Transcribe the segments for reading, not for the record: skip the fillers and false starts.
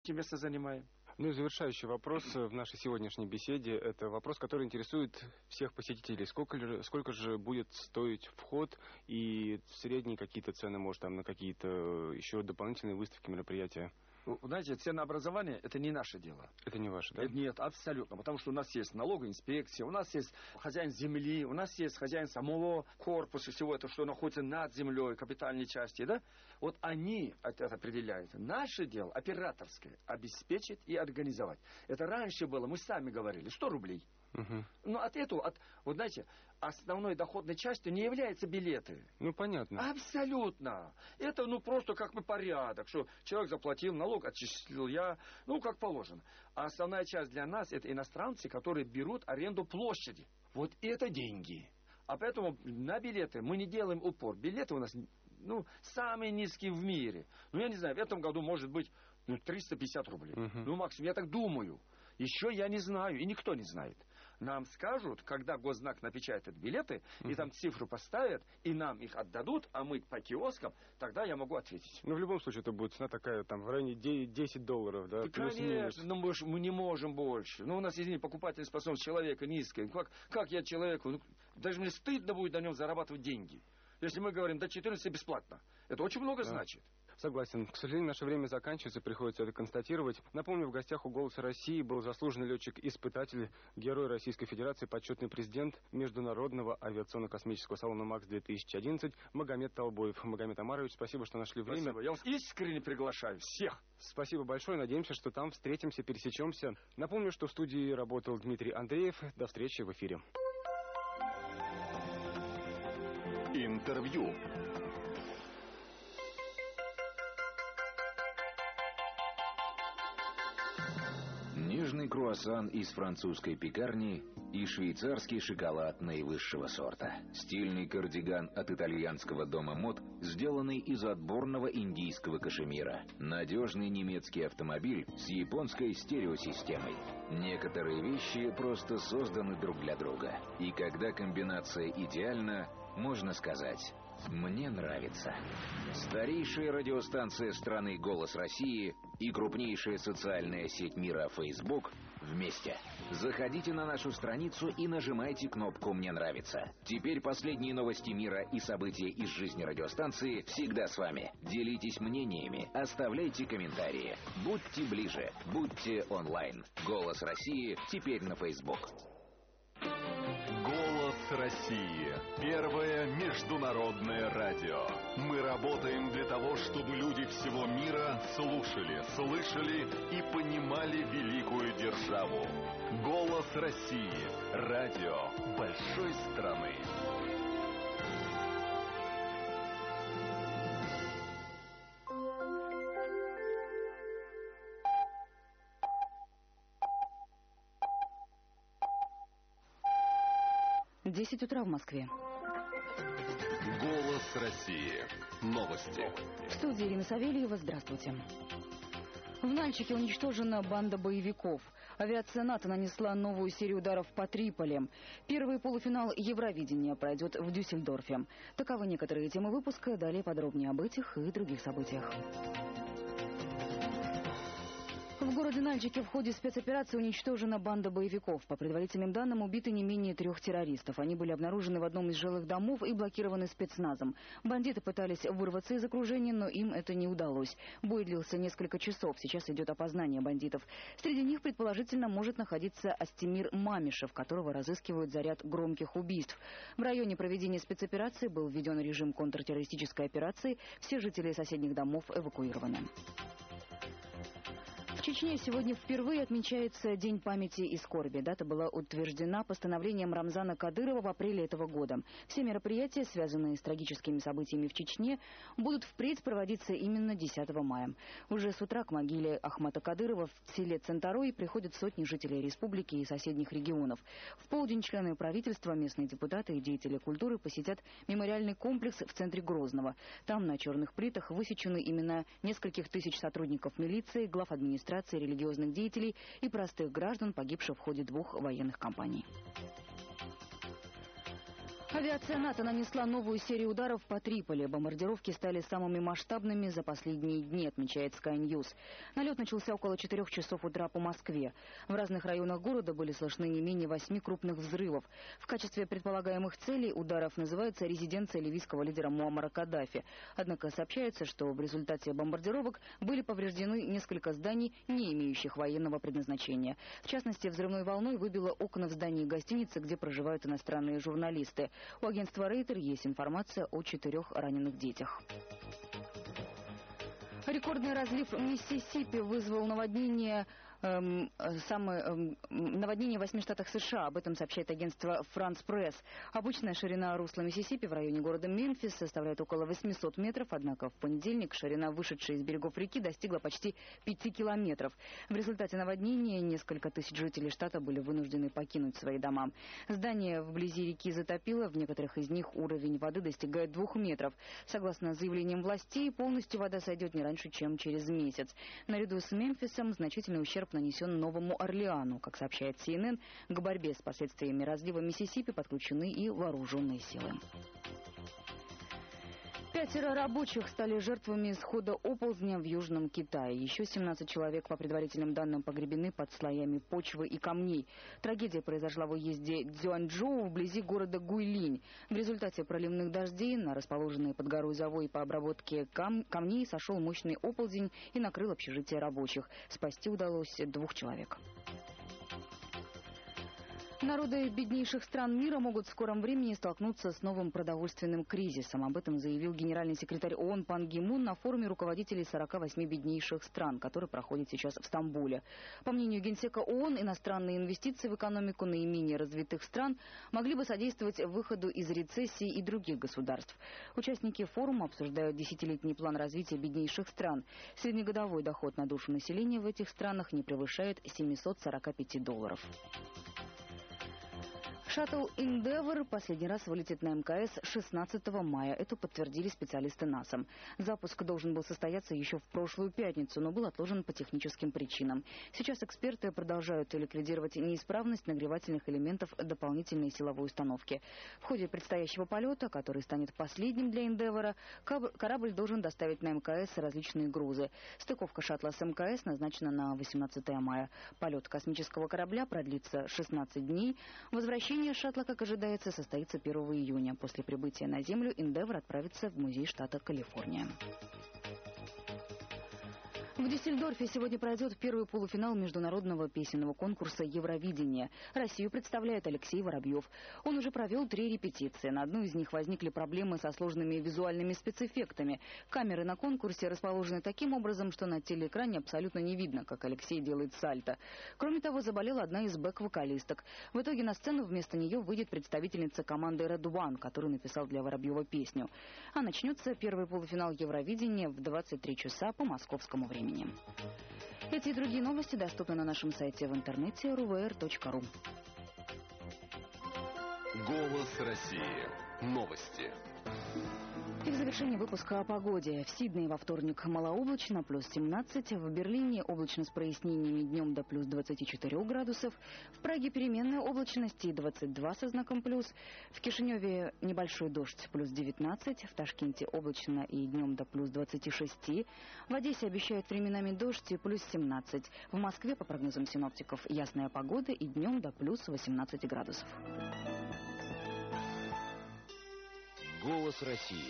место занимаем. Ну и завершающий вопрос в нашей сегодняшней беседе. Это вопрос, который интересует всех посетителей. Сколько же будет стоить вход и средние какие-то цены, может, там на какие-то еще дополнительные выставки, мероприятия? Знаете, ценообразование – это не наше дело. Это не ваше, да? Нет, абсолютно. Потому что у нас есть налоговая инспекция, у нас есть хозяин земли, у нас есть хозяин самого корпуса, всего этого, что находится над землей, капитальной части, да? Вот они это определяют. Наше дело, операторское, обеспечить и организовать. Это раньше было, мы сами говорили, 100 рублей. Но от этого, вот знаете, основной доходной частью не являются билеты. Ну, понятно. Абсолютно. Это, просто как бы порядок, что человек заплатил налог, отчислил я, как положено. А основная часть для нас – это иностранцы, которые берут аренду площади. Вот это деньги. А поэтому на билеты мы не делаем упор. Билеты у нас, самые низкие в мире. Я не знаю, в этом году может быть 350 рублей. Максимум, я так думаю. Еще я не знаю, и никто не знает. Нам скажут, когда госзнак напечатает билеты, и там цифру поставят, и нам их отдадут, а мы по киоскам, тогда я могу ответить. В любом случае, это будет цена такая, там, в районе $10, да? Да, конечно, мы не можем больше. У нас, извини, покупательная способность человека низкая. Как я человеку, даже мне стыдно будет на нем зарабатывать деньги. Если мы говорим, до 14 бесплатно. Это очень много значит. Согласен. К сожалению, наше время заканчивается, приходится это констатировать. Напомню, в гостях у «Голоса России» был заслуженный летчик-испытатель, Герой Российской Федерации, почетный президент Международного авиационно-космического салона МАКС-2011 Магомед Толбоев. Магомед Омарович, спасибо, что нашли время. Спасибо. Я вас искренне приглашаю всех. Спасибо большое. Надеемся, что там встретимся, пересечемся. Напомню, что в студии работал Дмитрий Андреев. До встречи в эфире. Интервью. Нежный круассан из французской пекарни и швейцарский шоколад наивысшего сорта. Стильный кардиган от итальянского дома мод, сделанный из отборного индийского кашемира. Надежный немецкий автомобиль с японской стереосистемой. Некоторые вещи просто созданы друг для друга. И когда комбинация идеальна, можно сказать: «Мне нравится». Старейшая радиостанция страны «Голос России» и крупнейшая социальная сеть мира Facebook вместе. Заходите на нашу страницу и нажимайте кнопку «Мне нравится». Теперь последние новости мира и события из жизни радиостанции всегда с вами. Делитесь мнениями, оставляйте комментарии. Будьте ближе, будьте онлайн. «Голос России» теперь на Facebook. «Голос России» — первое международное радио. Мы работаем для того, чтобы люди всего мира слушали, слышали и понимали великую державу. «Голос России» — радио большой страны. В 10 утра в Москве. «Голос России». Новости. В студии Ирина Савельева. Здравствуйте. В Нальчике уничтожена банда боевиков. Авиация НАТО нанесла новую серию ударов по Триполи. Первый полуфинал Евровидения пройдет в Дюссельдорфе. Таковы некоторые темы выпуска. Далее подробнее об этих и других событиях. В городе Нальчике в ходе спецоперации уничтожена банда боевиков. По предварительным данным, убиты не менее 3 террористов. Они были обнаружены в одном из жилых домов и блокированы спецназом. Бандиты пытались вырваться из окружения, но им это не удалось. Бой длился несколько часов. Сейчас идет опознание бандитов. Среди них, предположительно, может находиться Астемир Мамишев, которого разыскивают за ряд громких убийств. В районе проведения спецоперации был введен режим контртеррористической операции. Все жители соседних домов эвакуированы. В Чечне сегодня впервые отмечается День памяти и скорби. Дата была утверждена постановлением Рамзана Кадырова в апреле этого года. Все мероприятия, связанные с трагическими событиями в Чечне, будут впредь проводиться именно 10 мая. Уже с утра к могиле Ахмата Кадырова в селе Центарой приходят сотни жителей республики и соседних регионов. В полдень члены правительства, местные депутаты и деятели культуры посетят мемориальный комплекс в центре Грозного. Там на черных плитах высечены имена нескольких тысяч сотрудников милиции, глав администрации, религиозных деятелей и простых граждан, погибших в ходе 2 военных кампаний. Авиация НАТО нанесла новую серию ударов по Триполи. Бомбардировки стали самыми масштабными за последние дни, отмечает Sky News. Налет начался около 4 часов утра по Москве. В разных районах города были слышны не менее 8 крупных взрывов. В качестве предполагаемых целей ударов называется резиденция ливийского лидера Муаммара Каддафи. Однако сообщается, что в результате бомбардировок были повреждены несколько зданий, не имеющих военного предназначения. В частности, взрывной волной выбило окна в здании гостиницы, где проживают иностранные журналисты. У агентства Рейтер есть информация о 4 раненых детях. Рекордный разлив Миссисипи вызвал наводнение в 8 штатах США. Об этом сообщает агентство France Press. Обычная ширина русла Миссисипи в районе города Мемфис составляет около 800 метров, однако в понедельник ширина, вышедшая из берегов реки, достигла почти 5 километров. В результате наводнения несколько тысяч жителей штата были вынуждены покинуть свои дома. Здания вблизи реки затопило, в некоторых из них уровень воды достигает 2 метров. Согласно заявлениям властей, полностью вода сойдет не раньше, чем через месяц. Наряду с Мемфисом значительный ущерб нанесен Новому Орлеану. Как сообщает CNN, к борьбе с последствиями разлива Миссисипи подключены и вооруженные силы. 5 рабочих стали жертвами схода оползня в Южном Китае. Еще 17 человек, по предварительным данным, погребены под слоями почвы и камней. Трагедия произошла в уезде Цзюаньчжоу вблизи города Гуйлинь. В результате проливных дождей на расположенные под горой завои по обработке камней сошел мощный оползень и накрыл общежитие рабочих. Спасти удалось 2 человек. Народы беднейших стран мира могут в скором времени столкнуться с новым продовольственным кризисом. Об этом заявил генеральный секретарь ООН Пан Ги Мун на форуме руководителей 48 беднейших стран, который проходит сейчас в Стамбуле. По мнению генсека ООН, иностранные инвестиции в экономику наименее развитых стран могли бы содействовать выходу из рецессии и других государств. Участники форума обсуждают десятилетний план развития беднейших стран. Среднегодовой доход на душу населения в этих странах не превышает $745. Шаттл Endeavour последний раз вылетит на МКС 16 мая. Это подтвердили специалисты НАСА. Запуск должен был состояться еще в прошлую пятницу, но был отложен по техническим причинам. Сейчас эксперты продолжают ликвидировать неисправность нагревательных элементов дополнительной силовой установки. В ходе предстоящего полета, который станет последним для Endeavour, корабль должен доставить на МКС различные грузы. Стыковка шаттла с МКС назначена на 18 мая. Полет космического корабля продлится 16 дней. Возвращение шаттла, как ожидается, состоится 1 июня. После прибытия на Землю Endeavour отправится в музей штата Калифорния. В Дюссельдорфе сегодня пройдет первый полуфинал международного песенного конкурса «Евровидение». Россию представляет Алексей Воробьев. Он уже провел 3 репетиции. На одну из них возникли проблемы со сложными визуальными спецэффектами. Камеры на конкурсе расположены таким образом, что на телеэкране абсолютно не видно, как Алексей делает сальто. Кроме того, заболела одна из бэк-вокалисток. В итоге на сцену вместо нее выйдет представительница команды Red One, который написал для Воробьева песню. А начнется первый полуфинал Евровидения в 23 часа по московскому времени. Эти и другие новости доступны на нашем сайте в интернете ruvr.ru. Голос России. Новости. И в завершении выпуска о погоде. В Сиднее во вторник малооблачно, плюс 17. В Берлине облачно с прояснениями, днем до плюс 24 градусов. В Праге переменная облачность и 22 со знаком плюс. В Кишиневе небольшой дождь, плюс 19. В Ташкенте облачно и днем до плюс 26. В Одессе обещают временами дождь и плюс 17. В Москве, по прогнозам синоптиков, ясная погода и днем до плюс 18 градусов. Голос России.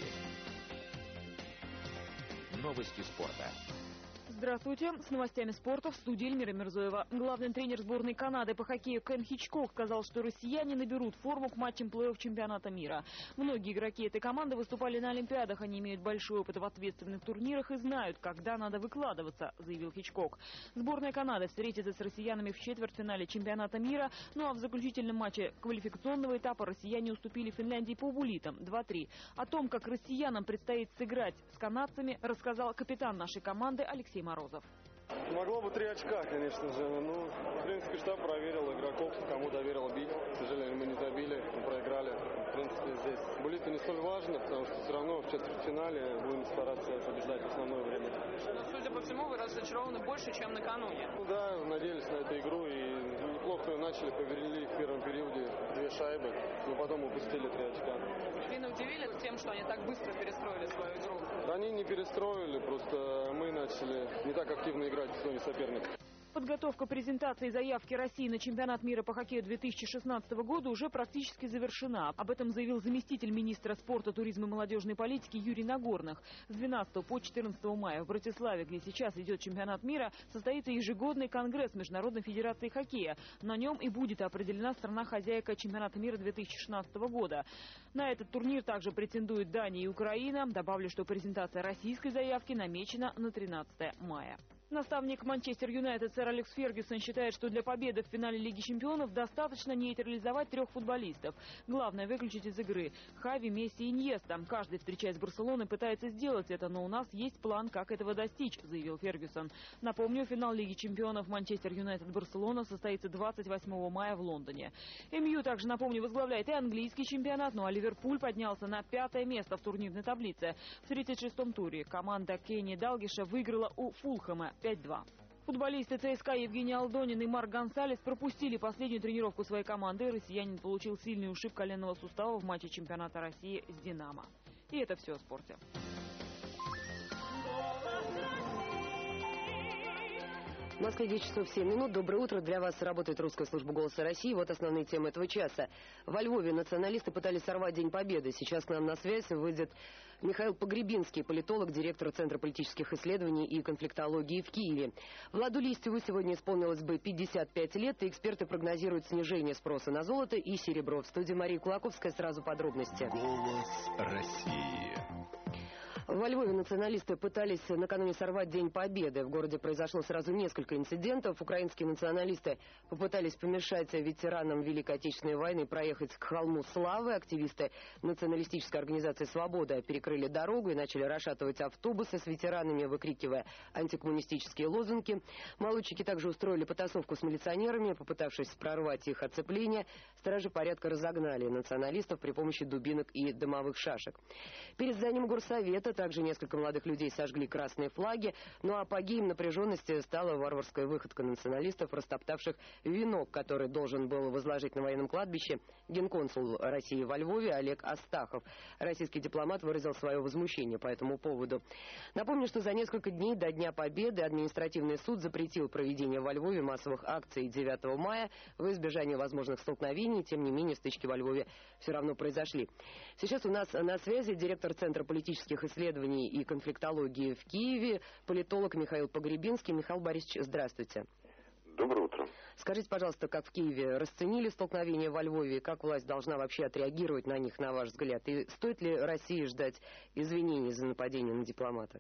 Новости спорта. Здравствуйте. С новостями спорта в студии Эльмира Мирзоева. Главный тренер сборной Канады по хоккею Кен Хичкок сказал, что россияне наберут форму к матчам плей-офф чемпионата мира. Многие игроки этой команды выступали на Олимпиадах. Они имеют большой опыт в ответственных турнирах и знают, когда надо выкладываться, заявил Хичкок. Сборная Канады встретится с россиянами в четвертьфинале чемпионата мира. Ну а в заключительном матче квалификационного этапа россияне уступили Финляндии по буллитам 2-3. О том, как россиянам предстоит сыграть с канадцами, рассказал капитан нашей команды Алексей Морозов. Могло бы 3 очка, конечно же. Ну, в принципе, штаб проверил игроков, кому доверил бить. К сожалению, мы не забили, мы проиграли. В принципе, здесь буллиты не столь важно, потому что все равно в четвертьфинале будем стараться побеждать в основное время. Но, судя по всему, вы разочарованы больше, чем накануне. Ну да, надеялись на эту игру и неплохо начали, повели их в первом периоде 2 шайбы, но потом упустили 3 очка. Финны удивили тем, что они так быстро перестроили свою игру? Да они не перестроили, просто мы начали не так активно играть в зоне соперника. Подготовка презентации заявки России на чемпионат мира по хоккею 2016 года уже практически завершена. Об этом заявил заместитель министра спорта, туризма и молодежной политики Юрий Нагорных. С 12 по 14 мая в Братиславе, где сейчас идет чемпионат мира, состоится ежегодный конгресс Международной федерации хоккея. На нем и будет определена страна-хозяйка чемпионата мира 2016 года. На этот турнир также претендуют Дания и Украина. Добавлю, что презентация российской заявки намечена на 13 мая. Наставник Манчестер Юнайтед сэр Алекс Фергюсон считает, что для победы в финале Лиги чемпионов достаточно нейтрализовать 3 футболистов. Главное выключить из игры Хави, Месси и Иньеста. Каждый, встречаясь с Барселоной, пытается сделать это, но у нас есть план, как этого достичь, заявил Фергюсон. Напомню, финал Лиги чемпионов Манчестер Юнайтед-Барселона состоится 28 мая в Лондоне. МЮ также, напомню, возглавляет и английский чемпионат, ну а Ливерпуль поднялся на 5-е место в турнирной таблице. В 36-м туре команда Кенни Далгиша выиграла у Фулхэма 5-2. Футболисты ЦСКА Евгений Алдонин и Марк Гонсалес пропустили последнюю тренировку своей команды. Россиянин получил сильный ушиб коленного сустава в матче чемпионата России с «Динамо». И это все о спорте. 9 часов 7 минут. Доброе утро. Для вас работает русская служба «Голоса России». Вот основные темы этого часа. Во Львове националисты пытались сорвать День Победы. Сейчас к нам на связь выйдет Михаил Погребинский, политолог, директор Центра политических исследований и конфликтологии в Киеве. Владу Листьеву сегодня исполнилось бы 55 лет, и эксперты прогнозируют снижение спроса на золото и серебро. В студии Мария Кулаковская. Сразу подробности. Голос России. Во Львове националисты пытались накануне сорвать День Победы. В городе произошло сразу несколько инцидентов. Украинские националисты попытались помешать ветеранам Великой Отечественной войны проехать к холму Славы. Активисты националистической организации «Свобода» перекрыли дорогу и начали расшатывать автобусы с ветеранами, выкрикивая антикоммунистические лозунги. Молодчики также устроили потасовку с милиционерами, попытавшись прорвать их оцепление. Стражи порядка разогнали националистов при помощи дубинок и дымовых шашек. Перед зданием горсовета также несколько молодых людей сожгли красные флаги. Ну а апогеем напряженности стала варварская выходка националистов, растоптавших венок, который должен был возложить на военном кладбище генконсул России во Львове Олег Астахов. Российский дипломат выразил свое возмущение по этому поводу. Напомню, что за несколько дней до Дня Победы административный суд запретил проведение во Львове массовых акций 9 мая в избежание возможных столкновений. Тем не менее, стычки во Львове все равно произошли. Сейчас у нас на связи директор Центра политических исследований и конфликтологии в Киеве, политолог Михаил Погребинский. Михаил Борисович, здравствуйте. Доброе утро. Скажите, пожалуйста, как в Киеве расценили столкновения во Львове, как власть должна вообще отреагировать на них, на ваш взгляд? И стоит ли России ждать извинений за нападение на дипломата?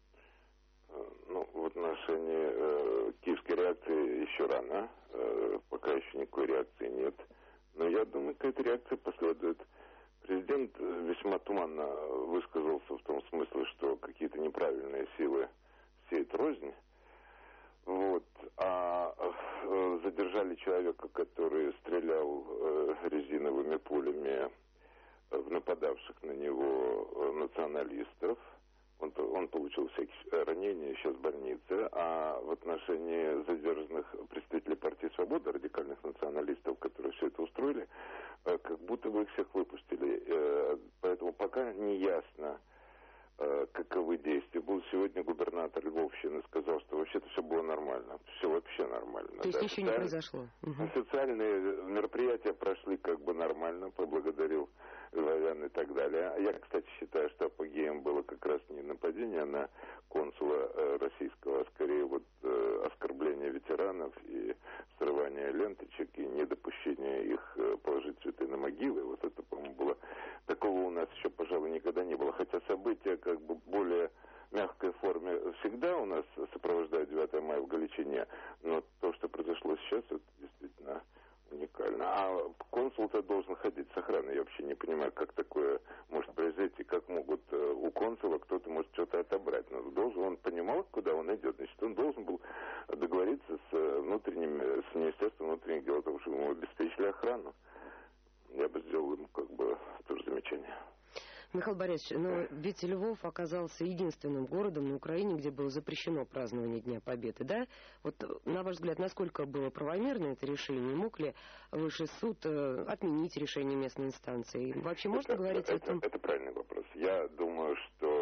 Ну, в отношении киевской реакции еще рано. Пока еще никакой реакции нет. Но я думаю, какая-то реакция последует. Президент весьма туманно высказался в том смысле, что какие-то неправильные силы сеют рознь. Вот. А задержали человека, который стрелял резиновыми пулями в нападавших на него националистов. Он получил всякие ранения, сейчас в больнице. А в отношении задержанных представителей партии «Свобода», радикальных националистов, которые все это устроили, как будто бы их всех выпустили. Поэтому пока не ясно, каковы действия. Был сегодня губернатор Львовщины, сказал, что вообще-то все было нормально. Все вообще нормально. То есть ничего не произошло? Официальные мероприятия прошли как бы нормально, поблагодарил главян и так далее. Я, кстати, считаю, что апогеем было как раз не нападение на консула российского, а скорее вот оскорбление ветеранов и срывание ленточек и недопущение их положить цветы на могилы. Вот это, по-моему, было... Такого у нас еще, пожалуй, никогда не было. Хотя события как бы более мягкой форме всегда у нас сопровождают 9 мая в Галичине. Но то, что произошло сейчас, это действительно уникально. А консул-то должен ходить с охраной. Я вообще не понимаю, как такое может произойти, как могут у консула кто-то может что-то отобрать. Но должен, он понимал, куда он идет. Значит, он должен был договориться с Министерством внутренних дел, потому что ему обеспечили охрану. Я бы сделал ему как бы тоже замечание. Михаил Борисович, но ведь Львов оказался единственным городом на Украине, где было запрещено празднование Дня Победы, да? Вот, на ваш взгляд, насколько было правомерно это решение? Мог ли Высший суд отменить решение местной инстанции? Вообще можно говорить о том... Это правильный вопрос. Я думаю,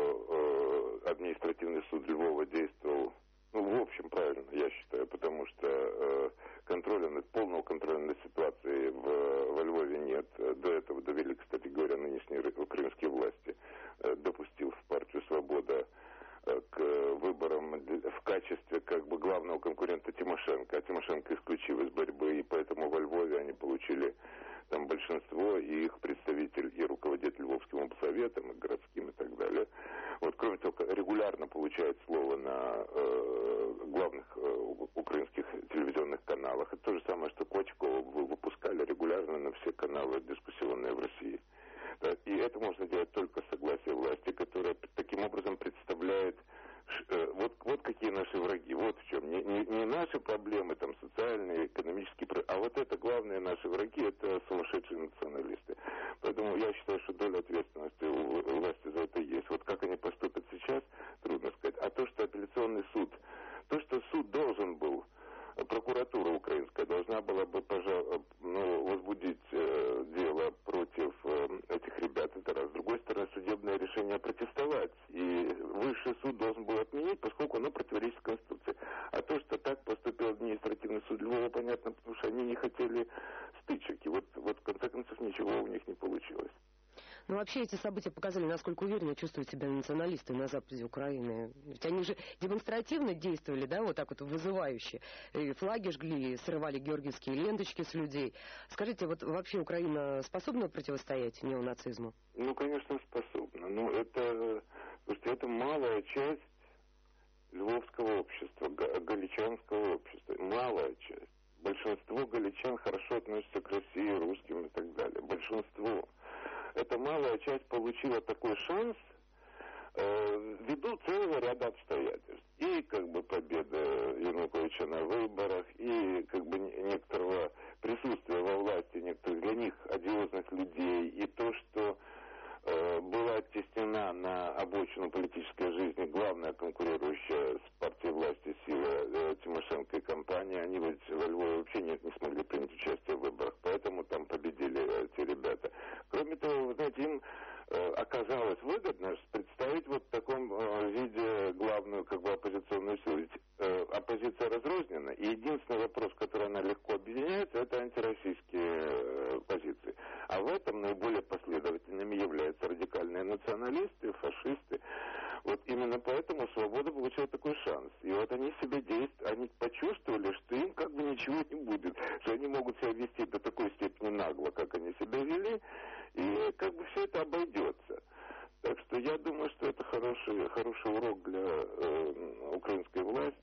что административный суд Львова действовал, в общем, правильно, я считаю, потому что полного контроля над ситуацией во Львове нет. До этого довели, кстати говоря, нынешние украинские власти. Допустил в партию «Свобода» к выборам в качестве главного конкурента Тимошенко. А Тимошенко исключил из борьбы, и поэтому во Львове они получили там большинство, и их представитель, и руководитель Львовским облсоветом, и городским, и так далее. Вот, кроме того, регулярно получает слово на главных украинских телевизионных каналах. Это то же самое, что Кочкова выпускали регулярно на все каналы дискуссионные в России. Да, и это можно делать только с согласия власти, которая таким образом представляет вот какие наши враги, вот в чем. Не наши проблемы, там, социальные, экономические, а вот это главные наши враги, это сумасшедшие националисты. Поэтому я считаю, что доля ответственности у власти за это есть. Вот как они поступят сейчас, трудно сказать. А то, что апелляционный суд, то, что суд должен был, прокуратура украинская должна была бы, возбудить дело против этих ребят, это раз. С другой стороны, судебное решение протестовать. И Высший суд должен был отменить, поскольку оно противоречит Конституции. А то, что так поступил административный суд Львова, понятно, потому что они не хотели стычек. И вот в конце концов ничего у них не получилось. Ну, вообще эти события показали, насколько уверенно чувствуют себя националисты на западе Украины. Ведь они же демонстративно действовали, да, вот так вот вызывающе. И флаги жгли, срывали георгиевские ленточки с людей. Скажите, вот вообще Украина способна противостоять неонацизму? Ну, конечно, способна. Но это малая часть львовского общества, галичанского общества. Малая часть. Большинство галичан хорошо относятся к России, русским и так далее. Большинство. Эта малая часть получила такой шанс ввиду целого ряда обстоятельств. И победа Януковича на выборах, и некоторого присутствия во власти некоторых для них одиозных людей, и то, что была оттеснена на обочину политической жизни главная конкурирующая с партией власти сила Тимошенко и компания, они во Львове вообще не смогли принять участие в выборах, поэтому там победили эти ребята. Кроме того, вы знаете, им оказалось выгодно представить вот в таком виде главную оппозиционную силу. Ведь оппозиция разрознена, и единственный вопрос, который она легко объединяет, это антироссийские позиции. А в этом наиболее последовательными являются радикальные националисты, фашисты. Вот именно поэтому «Свобода» получила такой шанс. И вот они себе действуют, они почувствовали, что им ничего не будет, что они могут себя вести до такой степени нагло, как они себя вели, и все это обойдется. Так что я думаю, что это хороший урок для украинской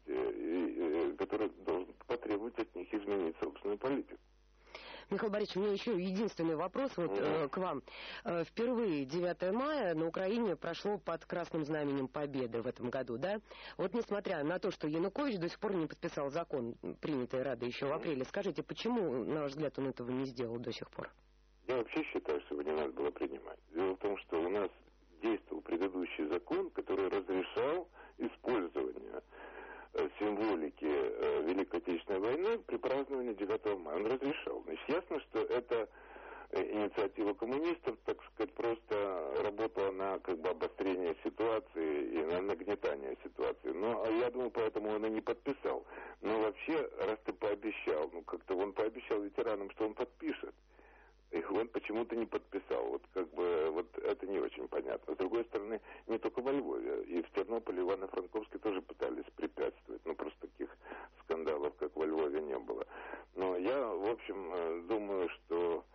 власти, который должен потребовать от них изменить собственную политику. Михаил Борисович, у меня еще единственный вопрос к вам. Впервые 9 мая на Украине прошло под красным знаменем Победы в этом году, да? Вот несмотря на то, что Янукович до сих пор не подписал закон, принятый Радой еще в апреле, скажите, почему, на ваш взгляд, он этого не сделал до сих пор? Я вообще считаю, что его не надо было принимать. Дело в том, что у нас действовал предыдущий закон, который разрешал использование символики Великой Отечественной войны при праздновании 9 мая. Он разрешал. Значит, ясно, что это инициатива коммунистов, так сказать, просто работала на обострение ситуации и на нагнетание ситуации. Но я думаю, поэтому он и не подписал. Но вообще, раз ты пообещал, он пообещал ветеранам, что он подпишет. И он почему-то не подписал. Вот это не очень понятно. С другой стороны, не только во Львове. И в Тернополе, Ивано-Франковске тоже пытались препятствовать. Просто таких скандалов, как во Львове, не было. Но я, в общем, думаю, что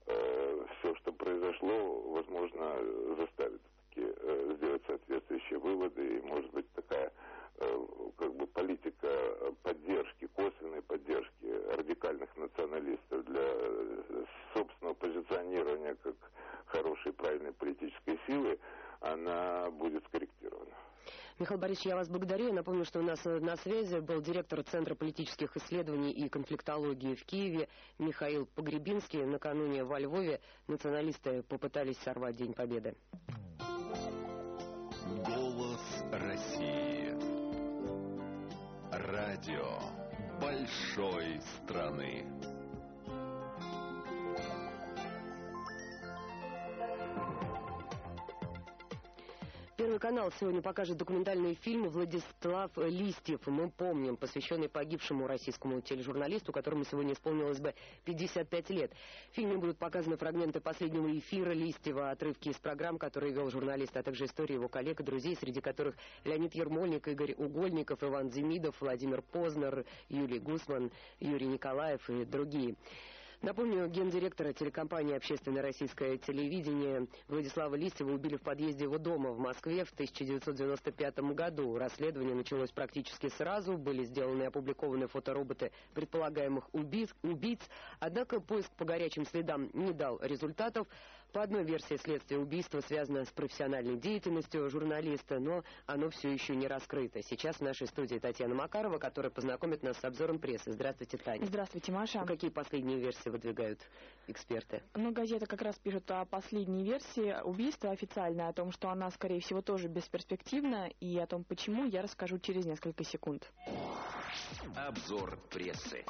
все, что произошло, возможно, заставит сделать соответствующие выводы. И, может быть, такая политика поддержки, косвенной поддержки радикальных националистов для собственного позиционирования как хорошей, правильной политической силы, она будет скорректирована. Михаил Борисович, я вас благодарю. Я напомню, что у нас на связи был директор Центра политических исследований и конфликтологии в Киеве Михаил Погребинский. Накануне во Львове националисты попытались сорвать День Победы. Голос России. Радио большой страны. Первый канал сегодня покажет документальный фильм «Владислав Листьев». Мы помним, посвященный погибшему российскому тележурналисту, которому сегодня исполнилось бы 55 лет. В фильме будут показаны фрагменты последнего эфира Листьева, отрывки из программ, которые вел журналист, а также истории его коллег и друзей, среди которых Леонид Ермольник, Игорь Угольников, Иван Демидов, Владимир Познер, Юлий Гусман, Юрий Николаев и другие. Напомню, гендиректора телекомпании «Общественное российское телевидение» Владислава Листьева убили в подъезде его дома в Москве в 1995 году. Расследование началось практически сразу, были сделаны и опубликованы фотороботы предполагаемых убийц, однако поиск по горячим следам не дал результатов. По одной версии следствия убийство связано с профессиональной деятельностью журналиста, но оно все еще не раскрыто. Сейчас в нашей студии Татьяна Макарова, которая познакомит нас с обзором прессы. Здравствуйте, Таня. Здравствуйте, Маша. Какие последние версии выдвигают эксперты? Газета как раз пишет о последней версии убийства официально, о том, что она, скорее всего, тоже бесперспективна, и о том, почему, я расскажу через несколько секунд. Обзор прессы.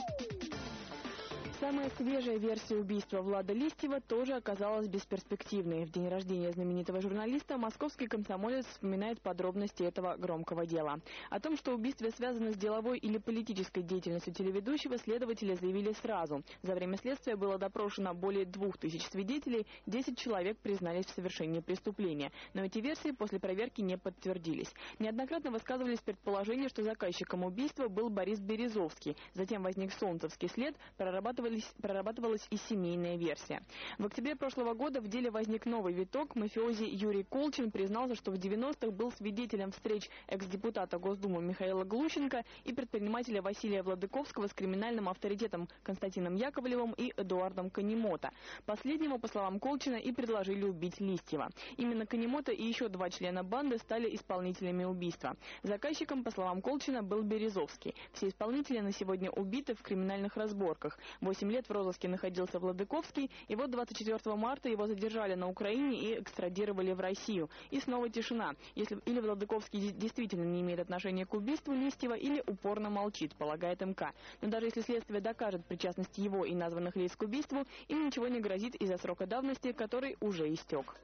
Самая свежая версия убийства Влада Листьева тоже оказалась бесперспективной. В день рождения знаменитого журналиста московский комсомолец вспоминает подробности этого громкого дела. О том, что убийство связано с деловой или политической деятельностью телеведущего, следователи заявили сразу. За время следствия было допрошено более 2000 свидетелей, 10 человек признались в совершении преступления. Но эти версии после проверки не подтвердились. Неоднократно высказывались предположения, что заказчиком убийства был Борис Березовский. Затем возник солнцевский след, прорабатывалась и семейная версия. В октябре прошлого года в деле возник новый виток. Мафиози Юрий Колчин признался, что в 90-х был свидетелем встреч экс-депутата Госдумы Михаила Глущенко и предпринимателя Василия Владыковского с криминальным авторитетом Константином Яковлевым и Эдуардом Канемото. Последнему, по словам Колчина, и предложили убить Листьева. Именно Канемото и еще 2 члена банды стали исполнителями убийства. Заказчиком, по словам Колчина, был Березовский. Все исполнители на сегодня убиты в криминальных разборках. 8 лет в розыске находился Владыковский, и вот 24 марта его задержали на Украине и экстрадировали в Россию. И снова тишина. Или Владыковский действительно не имеет отношения к убийству Листьева, или упорно молчит, полагает МК. Но даже если следствие докажет причастность его и названных лиц к убийству, им ничего не грозит из-за срока давности, который уже истек.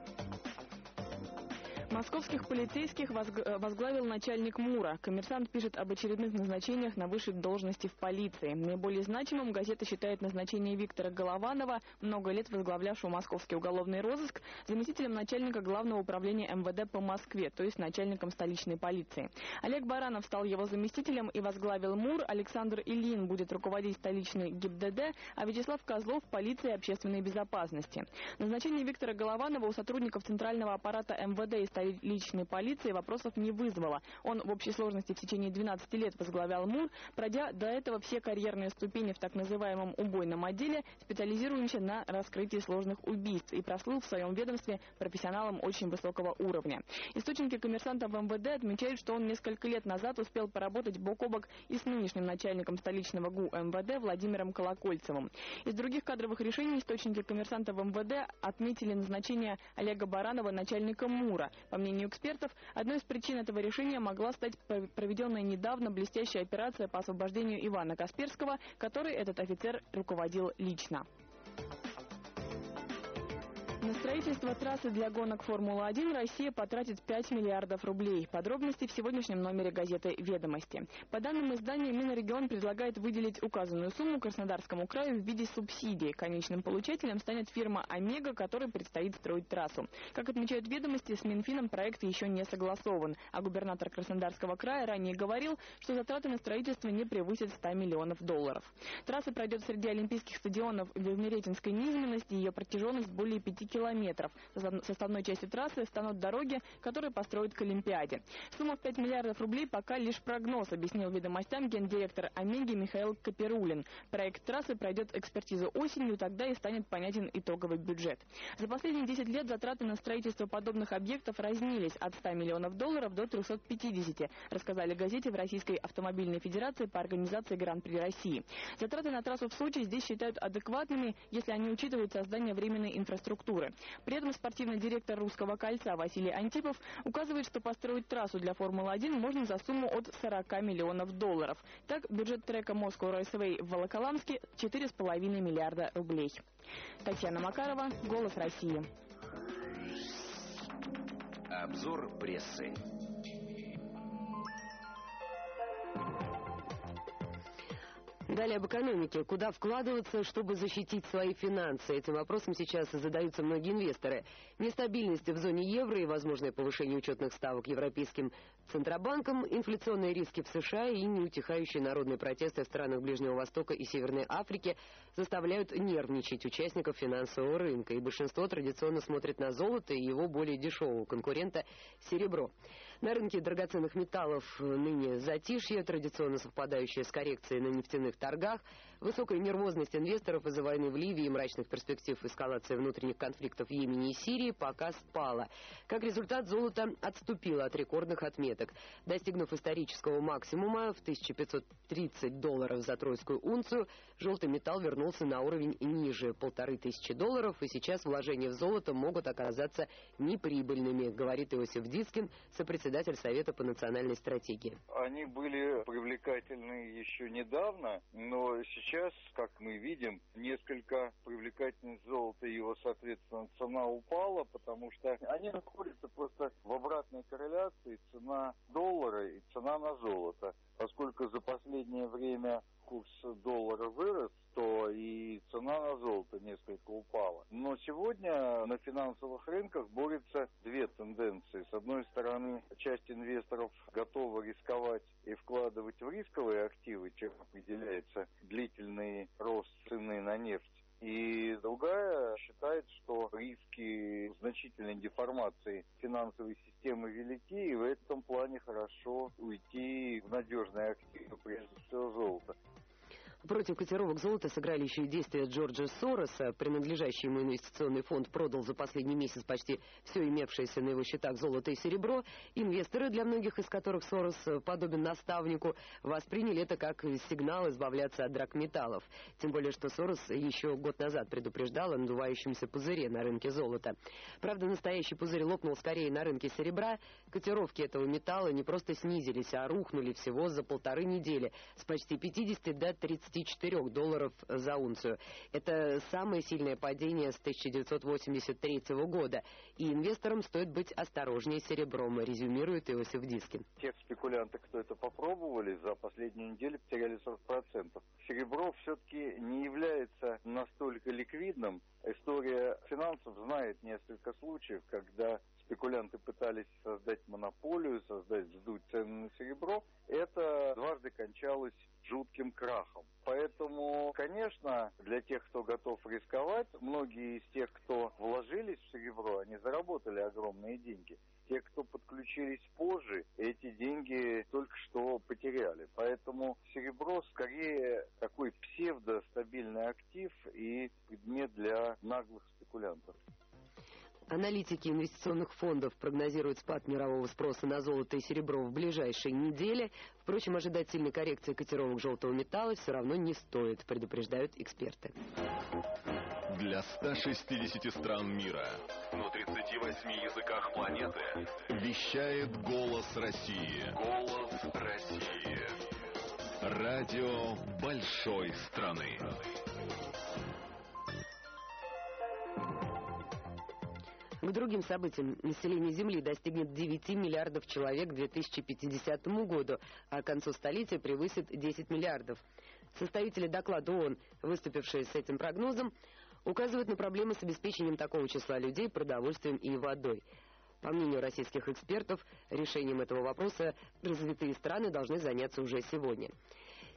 Московских полицейских возглавил начальник МУРа. «Коммерсант» пишет об очередных назначениях на высшие должности в полиции. Наиболее значимым газета считает назначение Виктора Голованова, много лет возглавлявшего московский уголовный розыск, заместителем начальника Главного управления МВД по Москве, то есть начальником столичной полиции. Олег Баранов стал его заместителем и возглавил МУР, Александр Ильин будет руководить столичной ГИБДД, а Вячеслав Козлов – полицией общественной безопасности. Назначение Виктора Голованова у сотрудников центрального аппарата МВД и личной полиции вопросов не вызвало. Он в общей сложности в течение 12 лет возглавлял МУР, пройдя до этого все карьерные ступени в так называемом убойном отделе, специализируемся на раскрытии сложных убийств, и прослыл в своем ведомстве профессионалом очень высокого уровня. Источники «Коммерсанта» в МВД отмечают, что он несколько лет назад успел поработать бок о бок и с нынешним начальником столичного ГУ МВД Владимиром Колокольцевым. Из других кадровых решений источники «Коммерсанта» в МВД отметили назначение Олега Баранова начальником МУРа. По мнению экспертов, одной из причин этого решения могла стать проведенная недавно блестящая операция по освобождению Ивана Касперского, которой этот офицер руководил лично. На строительство трассы для гонок Формулы-1 Россия потратит 5 миллиардов рублей. Подробности в сегодняшнем номере газеты «Ведомости». По данным издания, Минрегион предлагает выделить указанную сумму Краснодарскому краю в виде субсидии. Конечным получателем станет фирма «Омега», которой предстоит строить трассу. Как отмечают «Ведомости», с Минфином проект еще не согласован. А губернатор Краснодарского края ранее говорил, что затраты на строительство не превысят 100 миллионов долларов. Трасса пройдет среди олимпийских стадионов в Меретинской низменности. Ее протяженность более 5 километров. Составной частью трассы станут дороги, которые построят к Олимпиаде. Сумма в 5 миллиардов рублей пока лишь прогноз, объяснил «Ведомостям» гендиректор «Омеги» Михаил Каперулин. Проект трассы пройдет экспертизу осенью, тогда и станет понятен итоговый бюджет. За последние 10 лет затраты на строительство подобных объектов разнились от 100 миллионов долларов до 350, рассказали газете в Российской автомобильной федерации по организации Гран-при России. Затраты на трассу в Сочи здесь считают адекватными, если они учитывают создание временной инфраструктуры. При этом спортивный директор «Русского кольца» Василий Антипов указывает, что построить трассу для Формулы-1 можно за сумму от 40 миллионов долларов. Так, бюджет трека Moscow Raceway в Волоколамске 4,5 миллиарда рублей. Татьяна Макарова, «Голос России». Обзор прессы. Далее об экономике. Куда вкладываться, чтобы защитить свои финансы? Этим вопросом сейчас задаются многие инвесторы. Нестабильность в зоне евро и возможное повышение учетных ставок Европейским Центробанком, инфляционные риски в США и неутихающие народные протесты в странах Ближнего Востока и Северной Африки заставляют нервничать участников финансового рынка. И большинство традиционно смотрит на золото и его более дешевого конкурента – серебро. На рынке драгоценных металлов ныне затишье, традиционно совпадающее с коррекцией на нефтяных торгах. Высокая нервозность инвесторов из-за войны в Ливии и мрачных перспектив эскалации внутренних конфликтов в Йемене и Сирии пока спала. Как результат, золото отступило от рекордных отметок. Достигнув исторического максимума в $1530 за тройскую унцию, желтый металл вернулся на уровень ниже $1500, и сейчас вложения в золото могут оказаться неприбыльными, говорит Иосиф Дискин, сопредседатель Совета по национальной стратегии. Они были привлекательны еще недавно, но сейчас, как мы видим, несколько привлекательность золота и его, соответственно, цена упала, потому что они находятся просто в обратной корреляции цена доллара и цена на золото. Поскольку за последнее время курс доллара вырос, то и цена на золото несколько упала. Но сегодня на финансовых рынках борются две тенденции. С одной стороны, часть инвесторов готова рисковать и вкладывать в рисковые активы, чем определяется длительный рост цены на нефть. И другая считает, что риски значительной деформации финансовой системы велики, и в этом плане хорошо уйти в надежные активы, прежде всего золото. Против котировок золота сыграли еще и действия Джорджа Сороса. Принадлежащий ему инвестиционный фонд продал за последний месяц почти все имевшееся на его счетах золото и серебро. Инвесторы, для многих из которых Сорос подобен наставнику, восприняли это как сигнал избавляться от драгметаллов. Тем более, что Сорос еще год назад предупреждал о надувающемся пузыре на рынке золота. Правда, настоящий пузырь лопнул скорее на рынке серебра. Котировки этого металла не просто снизились, а рухнули всего за 1,5 недели с почти 50 до 34 $34 за унцию. Это самое сильное падение с 1983 года. И инвесторам стоит быть осторожнее с серебром, резюмирует Иосиф Дискин. Те спекулянты, кто это попробовали, за последнюю неделю потеряли 40%. Серебро все-таки не является настолько ликвидным. История финансов знает несколько случаев, когда спекулянты пытались создать монополию, сдуть цены на серебро. Это дважды кончалось жутким крахом. Поэтому, конечно, для тех, кто готов рисковать, многие из тех, кто вложились в серебро, они заработали огромные деньги. Те, кто подключились позже, эти деньги только что потеряли. Поэтому серебро скорее такой псевдостабильный актив и предмет для наглых спекулянтов. Аналитики инвестиционных фондов прогнозируют спад мирового спроса на золото и серебро в ближайшие недели. Впрочем, ожидать сильной коррекции котировок желтого металла все равно не стоит, предупреждают эксперты. Для 160 стран мира на 38 языках планеты вещает «Голос России». «Голос России». Радио большой страны. К другим событиям. Население Земли достигнет 9 миллиардов человек к 2050 году, а к концу столетия превысит 10 миллиардов. Составители доклада ООН, выступившие с этим прогнозом, указывают на проблемы с обеспечением такого числа людей продовольствием и водой. По мнению российских экспертов, решением этого вопроса развитые страны должны заняться уже сегодня.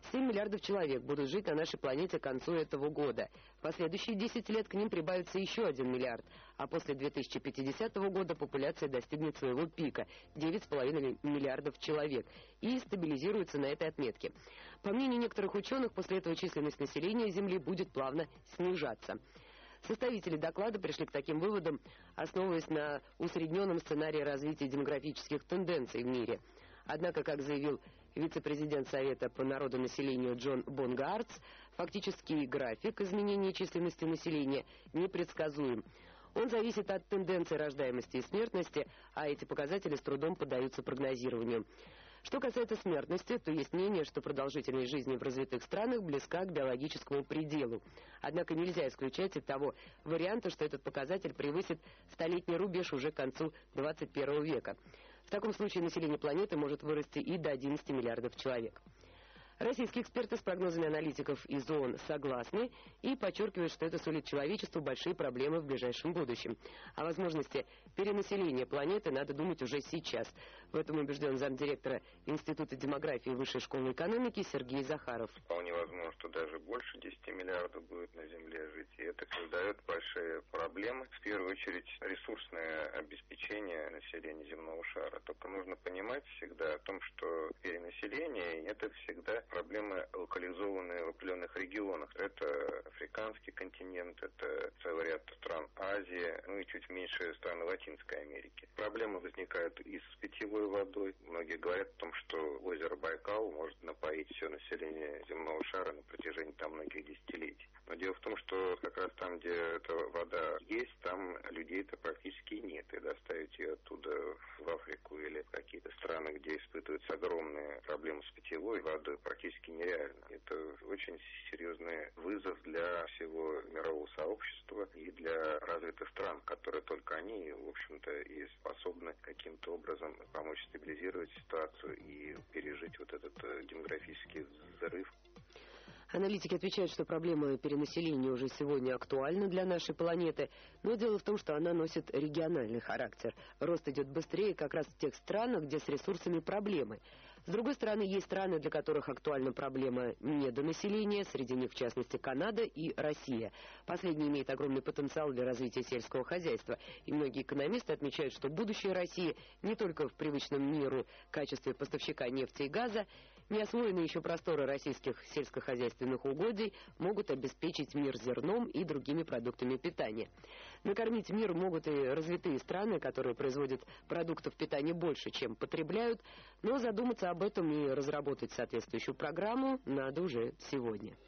7 миллиардов человек будут жить на нашей планете к концу этого года. В последующие 10 лет к ним прибавится еще 1 миллиард, а после 2050 года популяция достигнет своего пика – 9,5 миллиардов человек, и стабилизируется на этой отметке. По мнению некоторых ученых, после этого численность населения Земли будет плавно снижаться. Составители доклада пришли к таким выводам, основываясь на усредненном сценарии развития демографических тенденций в мире. Однако, как заявил вице-президент Совета по народонаселению Джон Бонгартс, фактический график изменения численности населения непредсказуем. Он зависит от тенденций рождаемости и смертности, а эти показатели с трудом поддаются прогнозированию. Что касается смертности, то есть мнение, что продолжительность жизни в развитых странах близка к биологическому пределу. Однако нельзя исключать и того варианта, что этот показатель превысит столетний рубеж уже к концу 21 века. В таком случае население планеты может вырасти и до 11 миллиардов человек. Российские эксперты с прогнозами аналитиков из ООН согласны и подчеркивают, что это сулит человечеству большие проблемы в ближайшем будущем. О возможности перенаселения планеты надо думать уже сейчас. В этом убежден замдиректора Института демографии Высшей школы экономики Сергей Захаров. Вполне возможно, что даже больше 10 миллиардов будет на Земле жить. И это создает большие проблемы. В первую очередь ресурсное обеспечение населения земного шара. Только нужно понимать всегда о том, что перенаселение – это всегда проблемы, локализованные в определенных регионах. Это африканский континент, это целый ряд стран Азии, ну и чуть меньше страны Латинской Америки. Проблемы возникают и с питьевой водой. Многие говорят о том, что озеро Байкал может напоить все население земного шара на протяжении там многих десятилетий. Но дело в том, что как раз там, где эта вода есть, там людей-то практически нет. И доставить ее оттуда в Африку или в какие-то страны, где испытываются огромные проблемы с питьевой водой, практически нереально. Это очень серьезный вызов для всего мирового сообщества и для развитых стран, которые только они, в общем-то, и способны каким-то образом помочь стабилизировать ситуацию и пережить вот этот демографический взрыв. Аналитики отвечают, что проблема перенаселения уже сегодня актуальна для нашей планеты, но дело в том, что она носит региональный характер. Рост идет быстрее как раз в тех странах, где с ресурсами проблемы. С другой стороны, есть страны, для которых актуальна проблема недонаселения, среди них, в частности, Канада и Россия. Последняя имеет огромный потенциал для развития сельского хозяйства, и многие экономисты отмечают, что будущее России не только в привычном миру качестве поставщика нефти и газа, неосвоенные еще просторы российских сельскохозяйственных угодий могут обеспечить мир зерном и другими продуктами питания. Накормить мир могут и развитые страны, которые производят продуктов питания больше, чем потребляют, но задуматься об этом и разработать соответствующую программу надо уже сегодня.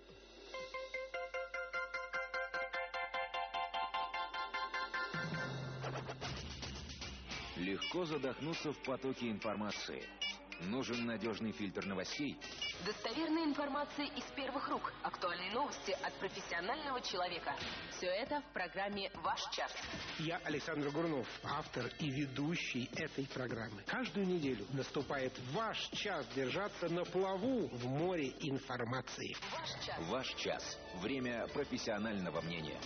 Легко задохнуться в потоке информации. Нужен надежный фильтр новостей? Достоверная информация из первых рук. Актуальные новости от профессионального человека. Все это в программе «Ваш час». Я Александр Гурнов, автор и ведущий этой программы. Каждую неделю наступает ваш час держаться на плаву в море информации. «Ваш час». «Ваш час». Время профессионального мнения.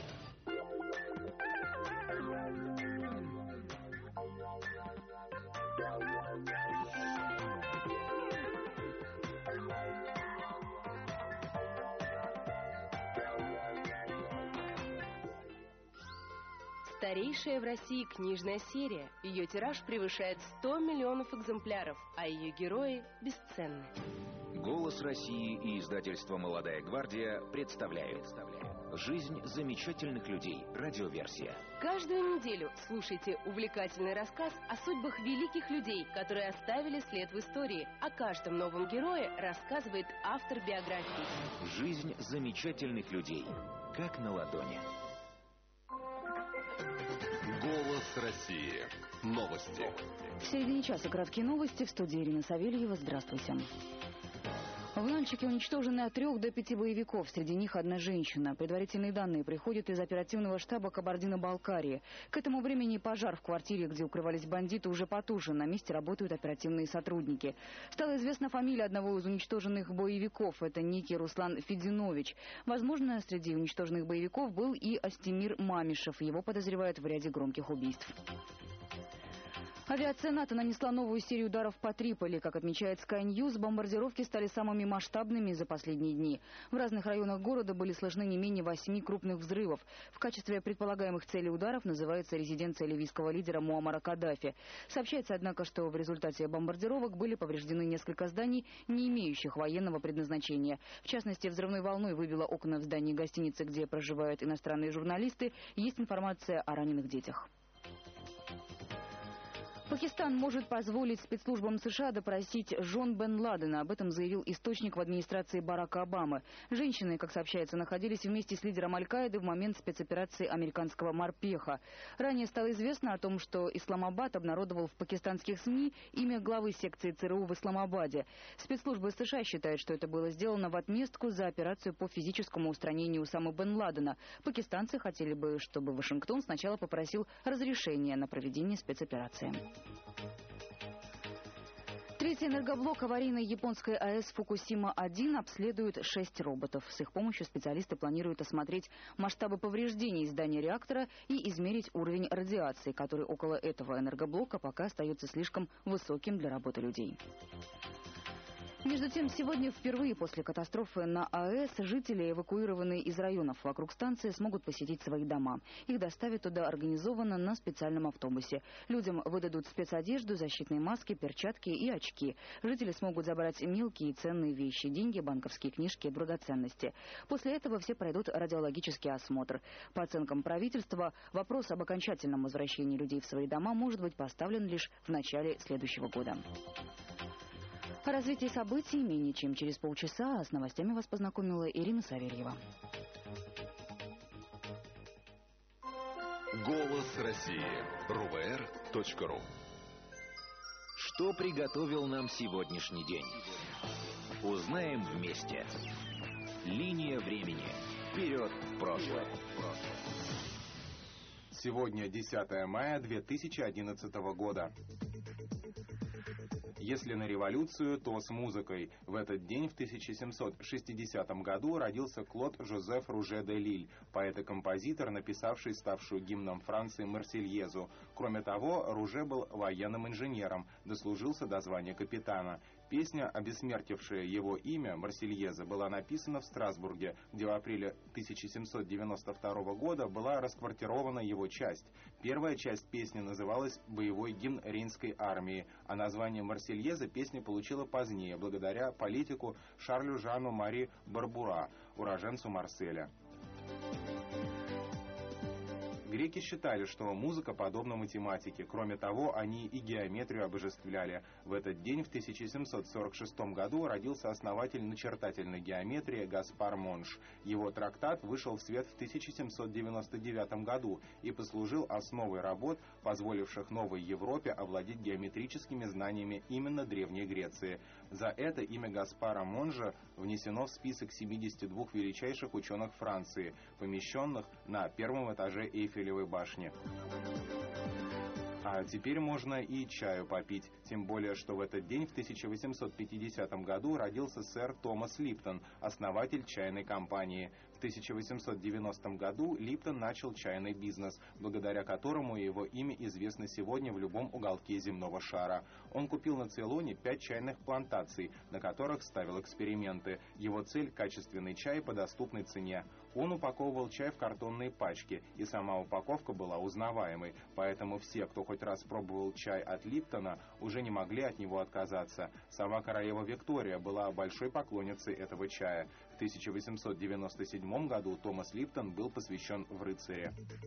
Старейшая в России книжная серия. Ее тираж превышает 100 миллионов экземпляров, а ее герои бесценны. «Голос России» и издательство «Молодая гвардия» представляют «Жизнь замечательных людей». Радиоверсия. Каждую неделю слушайте увлекательный рассказ о судьбах великих людей, которые оставили след в истории. О каждом новом герое рассказывает автор биографии. «Жизнь замечательных людей». Как на ладони. «Голос России». Новости. В середине часа краткие новости. В студии Ирина Савельева. Здравствуйте. В Нальчике уничтожены от 3 до 5 боевиков. Среди них одна женщина. Предварительные данные приходят из оперативного штаба Кабардино-Балкарии. К этому времени пожар в квартире, где укрывались бандиты, уже потушен. На месте работают оперативные сотрудники. Стала известна фамилия одного из уничтоженных боевиков. Это некий Руслан Фединович. Возможно, среди уничтоженных боевиков был и Астемир Мамишев. Его подозревают в ряде громких убийств. Авиация НАТО нанесла новую серию ударов по Триполи. Как отмечает Sky News, бомбардировки стали самыми масштабными за последние дни. В разных районах города были слышны не менее 8 крупных взрывов. В качестве предполагаемых целей ударов называется резиденция ливийского лидера Муаммара Каддафи. Сообщается, однако, что в результате бомбардировок были повреждены несколько зданий, не имеющих военного предназначения. В частности, взрывной волной выбило окна в здании гостиницы, где проживают иностранные журналисты. Есть информация о раненых детях. Пакистан может позволить спецслужбам США допросить жен Бен Ладена. Об этом заявил источник в администрации Барака Обамы. Женщины, как сообщается, находились вместе с лидером Аль-Каиды в момент спецоперации американского «Морпеха». Ранее стало известно о том, что Исламабад обнародовал в пакистанских СМИ имя главы секции ЦРУ в Исламабаде. Спецслужбы США считают, что это было сделано в отместку за операцию по физическому устранению Усамы Бен Ладена. Пакистанцы хотели бы, чтобы Вашингтон сначала попросил разрешения на проведение спецоперации. Третий энергоблок аварийной японской АЭС Фукусима-1 обследует 6 роботов. С их помощью специалисты планируют осмотреть масштабы повреждений здания реактора и измерить уровень радиации, который около этого энергоблока пока остается слишком высоким для работы людей. Между тем, сегодня впервые после катастрофы на АЭС жители, эвакуированные из районов вокруг станции, смогут посетить свои дома. Их доставят туда организованно на специальном автобусе. Людям выдадут спецодежду, защитные маски, перчатки и очки. Жители смогут забрать мелкие и ценные вещи, деньги, банковские книжки и драгоценности. После этого все пройдут радиологический осмотр. По оценкам правительства, вопрос об окончательном возвращении людей в свои дома может быть поставлен лишь в начале следующего года. О развитии событий менее чем через полчаса, а с новостями вас познакомила Ирина Савельева. Голос России. РУВР.ру. Что приготовил нам сегодняшний день? Узнаем вместе. Линия времени. Вперед в прошлое. Сегодня 10 мая 2011 года. Если на революцию, то с музыкой. В этот день, в 1760 году, родился Клод Жозеф Руже де Лиль, поэт и композитор, написавший ставшую гимном Франции «Марсельезу». Кроме того, Руже был военным инженером, дослужился до звания капитана. Песня, обессмертившая его имя, «Марсельеза», была написана в Страсбурге, где в апреле 1792 года была расквартирована его часть. Первая часть песни называлась «Боевой гимн Рейнской армии», а название «Марсельеза» песня получила позднее, благодаря политику Шарлю Жану Мари Барбура, уроженцу Марселя. Греки считали, что музыка подобна математике. Кроме того, они и геометрию обожествляли. В этот день, в 1746 году, родился основатель начертательной геометрии Гаспар Монж. Его трактат вышел в свет в 1799 году и послужил основой работ, позволивших новой Европе овладеть геометрическими знаниями именно Древней Греции. За это имя Гаспара Монжа внесено в список 72 величайших ученых Франции, помещенных на первом этаже Эйфелевой башни. А теперь можно и чаю попить, тем более, что в этот день, в 1850 году, родился сэр Томас Липтон, основатель чайной компании. В 1890 году Липтон начал чайный бизнес, благодаря которому его имя известно сегодня в любом уголке земного шара. Он купил на Цейлоне 5 чайных плантаций, на которых ставил эксперименты. Его цель – качественный чай по доступной цене. Он упаковывал чай в картонные пачки, и сама упаковка была узнаваемой, поэтому все, кто хоть раз пробовал чай от Липтона, уже не могли от него отказаться. Сама королева Виктория была большой поклонницей этого чая. В 1897 году Томас Липтон был посвящен в рыцаре.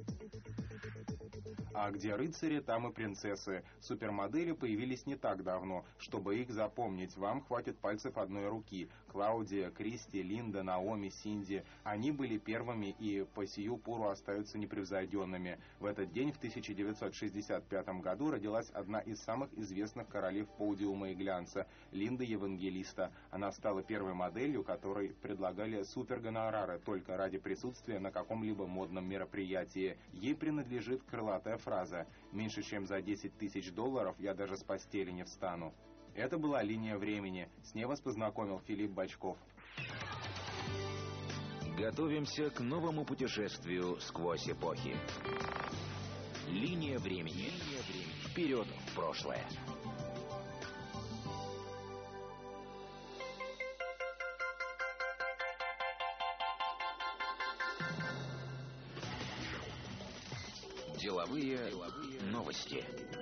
А где рыцари, там и принцессы. Супермодели появились не так давно. Чтобы их запомнить, вам хватит пальцев одной руки. Клаудия, Кристи, Линда, Наоми, Синди. Они были первыми и по сию пору остаются непревзойденными. В этот день, в 1965 году, родилась одна из самых известных королев подиума и глянца – Линда Евангелиста. Она стала первой моделью, которой предлагали супергонорары только ради присутствия на каком-либо модном мероприятии. Ей принадлежит крылатая фраза «Меньше чем за $10 тысяч я даже с постели не встану». Это была «Линия времени». С ней вас познакомил Филипп Бочков. Готовимся к новому путешествию сквозь эпохи. Линия времени. Вперед в прошлое. Деловые новости.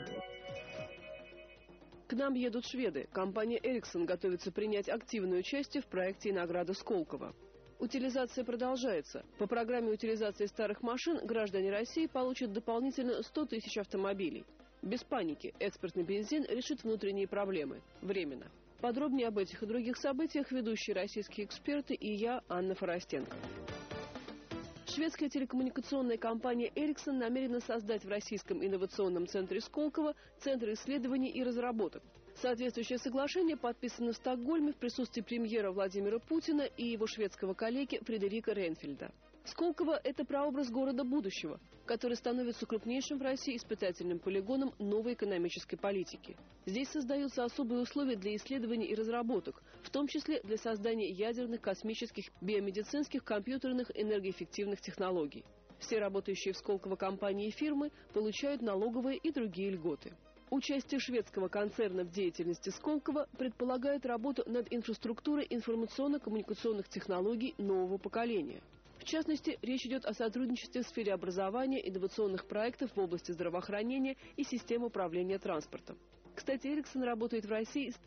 К нам едут шведы. Компания Ericsson готовится принять активное участие в проекте «Инограда Сколково». Утилизация продолжается. По программе утилизации старых машин граждане России получат дополнительно 100 тысяч автомобилей. Без паники. Экспортный бензин решит внутренние проблемы. Временно. Подробнее об этих и других событиях ведущие российские эксперты и я, Анна Форостенко. Шведская телекоммуникационная компания Ericsson намерена создать в Российском инновационном центре Сколково Центр исследований и разработок. Соответствующее соглашение подписано в Стокгольме в присутствии премьера Владимира Путина и его шведского коллеги Фредерика Рейнфельда. Сколково – это прообраз города будущего, который становится крупнейшим в России испытательным полигоном новой экономической политики. Здесь создаются особые условия для исследований и разработок, в том числе для создания ядерных, космических, биомедицинских, компьютерных, энергоэффективных технологий. Все работающие в Сколково компании и фирмы получают налоговые и другие льготы. Участие шведского концерна в деятельности Сколково предполагает работу над инфраструктурой информационно-коммуникационных технологий нового поколения. В частности, речь идет о сотрудничестве в сфере образования, инновационных проектов в области здравоохранения и систем управления транспортом. Кстати, Ericsson работает в России с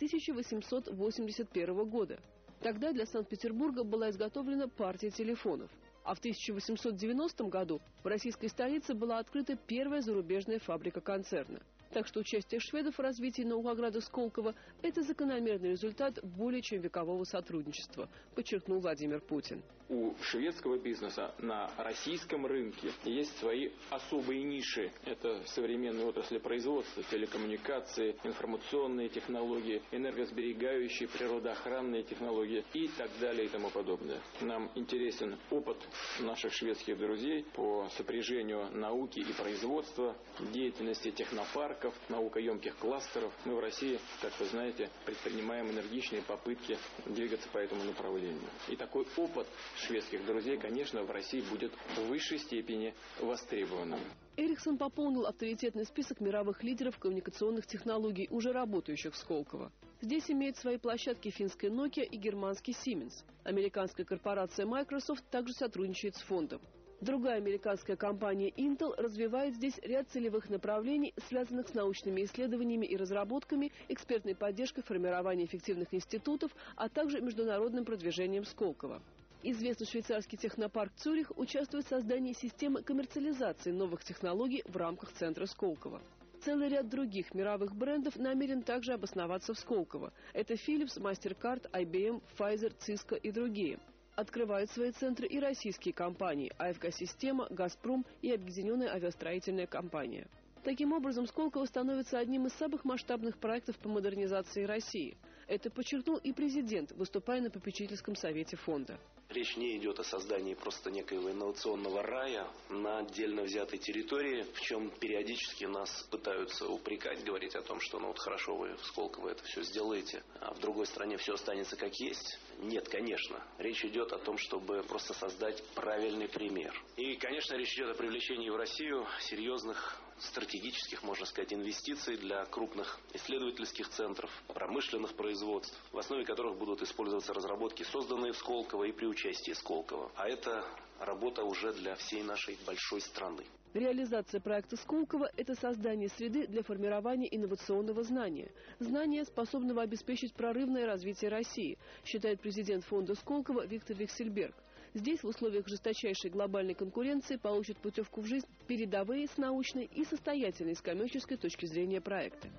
1881 года. Тогда для Санкт-Петербурга была изготовлена партия телефонов. А в 1890 году в российской столице была открыта первая зарубежная фабрика концерна. Так что участие шведов в развитии Новограда Сколково – это закономерный результат более чем векового сотрудничества, подчеркнул Владимир Путин. У шведского бизнеса на российском рынке есть свои особые ниши. Это современные отрасли производства, телекоммуникации, информационные технологии, энергосберегающие, природоохранные технологии и так далее и тому подобное. Нам интересен опыт наших шведских друзей по сопряжению науки и производства, деятельности технопарков, наукоемких кластеров. Мы в России, как вы знаете, предпринимаем энергичные попытки двигаться по этому направлению. И такой опыт шведских друзей, конечно, в России будет в высшей степени востребованным. Ericsson пополнил авторитетный список мировых лидеров коммуникационных технологий, уже работающих в Сколково. Здесь имеют свои площадки финская Nokia и германский Siemens. Американская корпорация Microsoft также сотрудничает с фондом. Другая американская компания Intel развивает здесь ряд целевых направлений, связанных с научными исследованиями и разработками, экспертной поддержкой формирования эффективных институтов, а также международным продвижением Сколково. Известный швейцарский технопарк Цюрих участвует в создании системы коммерциализации новых технологий в рамках центра Сколково. Целый ряд других мировых брендов намерен также обосноваться в Сколково. Это Philips, MasterCard, IBM, Pfizer, Cisco и другие. Открывают свои центры и российские компании АФК-система, «Газпром» и Объединенная авиастроительная компания. Таким образом, Сколково становится одним из самых масштабных проектов по модернизации России. Это подчеркнул и президент, выступая на попечительском совете фонда. Речь не идет о создании просто некоего инновационного рая на отдельно взятой территории, в чем периодически нас пытаются упрекать, говорить о том, что хорошо, вы в Сколково это все сделаете, а в другой стране все останется как есть. Нет, конечно. Речь идет о том, чтобы просто создать правильный пример. И, конечно, речь идет о привлечении в Россию серьезных стратегических, можно сказать, инвестиций для крупных исследовательских центров, промышленных производств, в основе которых будут использоваться разработки, созданные в Сколково и при участии Сколково. А это работа уже для всей нашей большой страны. Реализация проекта Сколково – это создание среды для формирования инновационного знания. Знания, способного обеспечить прорывное развитие России, считает президент фонда Сколково Виктор Виксельберг. Здесь в условиях жесточайшей глобальной конкуренции получат путевку в жизнь передовые с научной и состоятельной с коммерческой точки зрения проекты.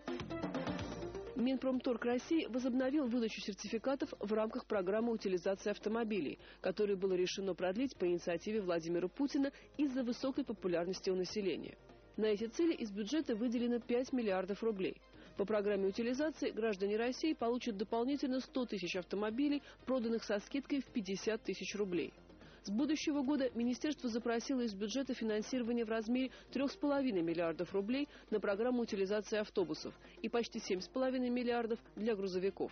Минпромторг России возобновил выдачу сертификатов в рамках программы утилизации автомобилей, которую было решено продлить по инициативе Владимира Путина из-за высокой популярности у населения. На эти цели из бюджета выделено 5 миллиардов рублей. По программе утилизации граждане России получат дополнительно 100 тысяч автомобилей, проданных со скидкой в 50 тысяч рублей. С будущего года министерство запросило из бюджета финансирование в размере 3,5 миллиардов рублей на программу утилизации автобусов и почти 7,5 миллиардов для грузовиков.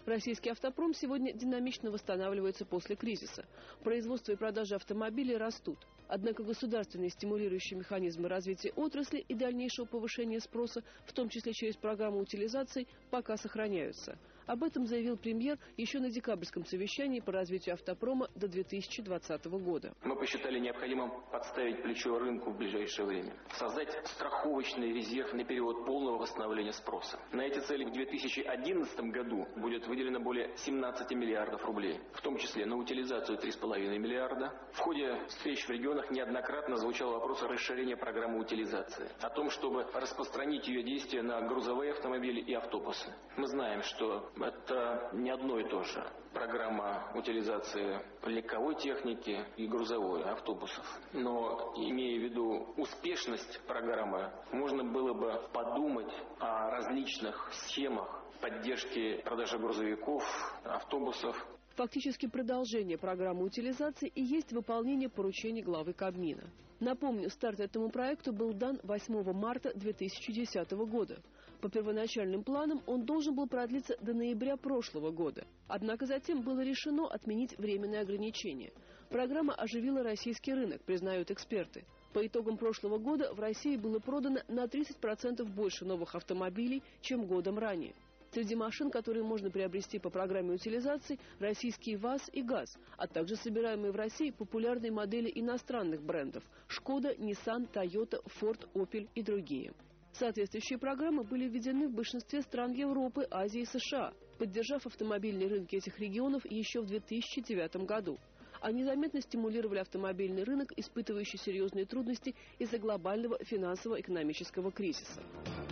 Российский автопром сегодня динамично восстанавливается после кризиса. Производство и продажа автомобилей растут. Однако государственные стимулирующие механизмы развития отрасли и дальнейшего повышения спроса, в том числе через программу утилизации, пока сохраняются. Об этом заявил премьер еще на декабрьском совещании по развитию автопрома до 2020 года. Мы посчитали необходимым подставить плечо рынку в ближайшее время. Создать страховочный резерв на период полного восстановления спроса. На эти цели в 2011 году будет выделено более 17 миллиардов рублей. В том числе на утилизацию 3,5 миллиарда. В ходе встреч в регионах неоднократно звучал вопрос о расширении программы утилизации. О том, чтобы распространить ее действие на грузовые автомобили и автобусы. Мы знаем, что это не одно и то же. Программа утилизации легковой техники и грузовой автобусов. Но, имея в виду успешность программы, можно было бы подумать о различных схемах поддержки продажи грузовиков, автобусов. Фактически продолжение программы утилизации и есть выполнение поручений главы Кабмина. Напомню, старт этому проекту был дан 8 марта 2010 года. По первоначальным планам он должен был продлиться до ноября прошлого года. Однако затем было решено отменить временные ограничения. Программа оживила российский рынок, признают эксперты. По итогам прошлого года в России было продано на 30% больше новых автомобилей, чем годом ранее. Среди машин, которые можно приобрести по программе утилизации, российские ВАЗ и ГАЗ, а также собираемые в России популярные модели иностранных брендов – «Шкода», «Ниссан», «Тойота», «Форд», «Опель» и другие. Соответствующие программы были введены в большинстве стран Европы, Азии и США, поддержав автомобильные рынки этих регионов еще в 2009 году. Они заметно стимулировали автомобильный рынок, испытывающий серьезные трудности из-за глобального финансово-экономического кризиса.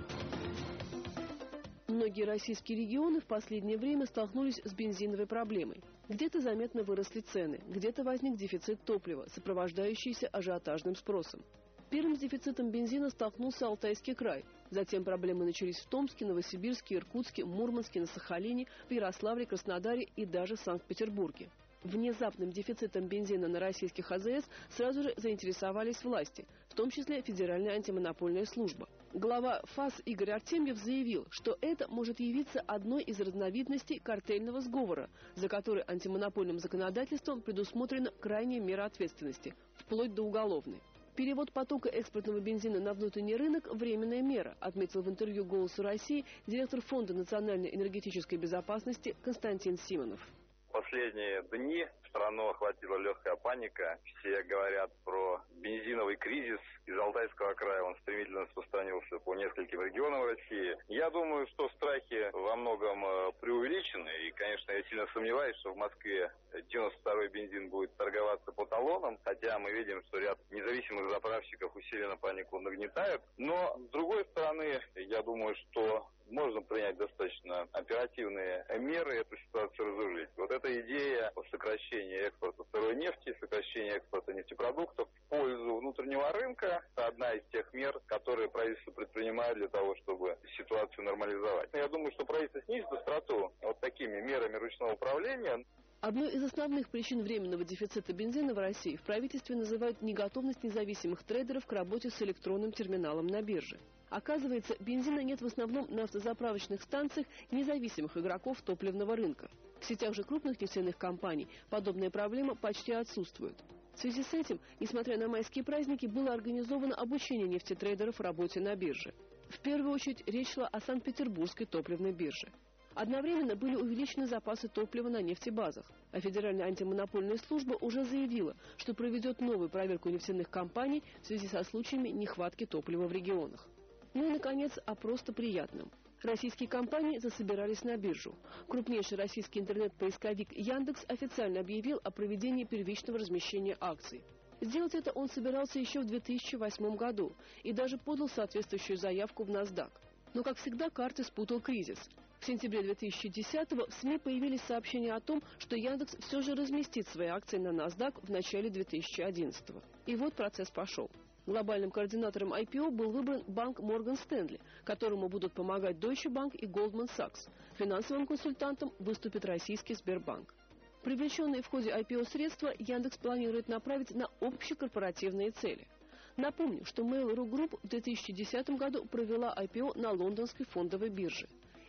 Многие российские регионы в последнее время столкнулись с бензиновой проблемой. Где-то заметно выросли цены, где-то возник дефицит топлива, сопровождающийся ажиотажным спросом. Первым с дефицитом бензина столкнулся Алтайский край. Затем проблемы начались в Томске, Новосибирске, Иркутске, Мурманске, на Сахалине, в Ярославле, Краснодаре и даже в Санкт-Петербурге. Внезапным дефицитом бензина на российских АЗС сразу же заинтересовались власти, в том числе Федеральная антимонопольная служба. Глава ФАС Игорь Артемьев заявил, что это может явиться одной из разновидностей картельного сговора, за который антимонопольным законодательством предусмотрена крайняя мера ответственности, вплоть до уголовной. Перевод потока экспортного бензина на внутренний рынок – временная мера, отметил в интервью «Голосу России» директор Фонда национальной энергетической безопасности Константин Симонов. Последние дни страну охватила легкая паника. Все говорят про бензиновый кризис. Из Алтайского края он стремительно распространился по нескольким регионам России. Я думаю, что страхи во многом преувеличены. И, конечно, я сильно сомневаюсь, что в Москве 92-й бензин будет торговаться по талонам. Хотя мы видим, что ряд независимых заправщиков усиленно панику нагнетают. Но, с другой стороны, я думаю, что можно принять достаточно оперативные меры эту ситуацию разрулить. Вот эта идея о сокращении экспорта сырой нефти, сокращении экспорта нефтепродуктов в пользу внутреннего рынка – это одна из тех мер, которые правительство предпринимает для того, чтобы ситуацию нормализовать. Я думаю, что правительство снизит остроту вот такими мерами ручного управления. Одной из основных причин временного дефицита бензина в России в правительстве называют неготовность независимых трейдеров к работе с электронным терминалом на бирже. Оказывается, бензина нет в основном на автозаправочных станциях независимых игроков топливного рынка. В сетях же крупных нефтяных компаний подобная проблема почти отсутствует. В связи с этим, несмотря на майские праздники, было организовано обучение нефтетрейдеров работе на бирже. В первую очередь речь шла о Санкт-Петербургской топливной бирже. Одновременно были увеличены запасы топлива на нефтебазах, а Федеральная антимонопольная служба уже заявила, что проведет новую проверку нефтяных компаний в связи со случаями нехватки топлива в регионах. Ну и, наконец, о просто приятном. Российские компании засобирались на биржу. Крупнейший российский интернет-поисковик Яндекс официально объявил о проведении первичного размещения акций. Сделать это он собирался еще в 2008 году и даже подал соответствующую заявку в NASDAQ. Но, как всегда, карты спутал кризис. В сентябре 2010-го в СМИ появились сообщения о том, что Яндекс все же разместит свои акции на NASDAQ в начале 2011-го. И вот процесс пошел. Глобальным координатором IPO был выбран банк Morgan Stanley, которому будут помогать Deutsche Bank и Goldman Sachs. Финансовым консультантом выступит российский Сбербанк. Привлеченные в ходе IPO средства Яндекс планирует направить на общекорпоративные цели. Напомню, что Mail.ru Group в 2010 году провела IPO на лондонской фондовой бирже.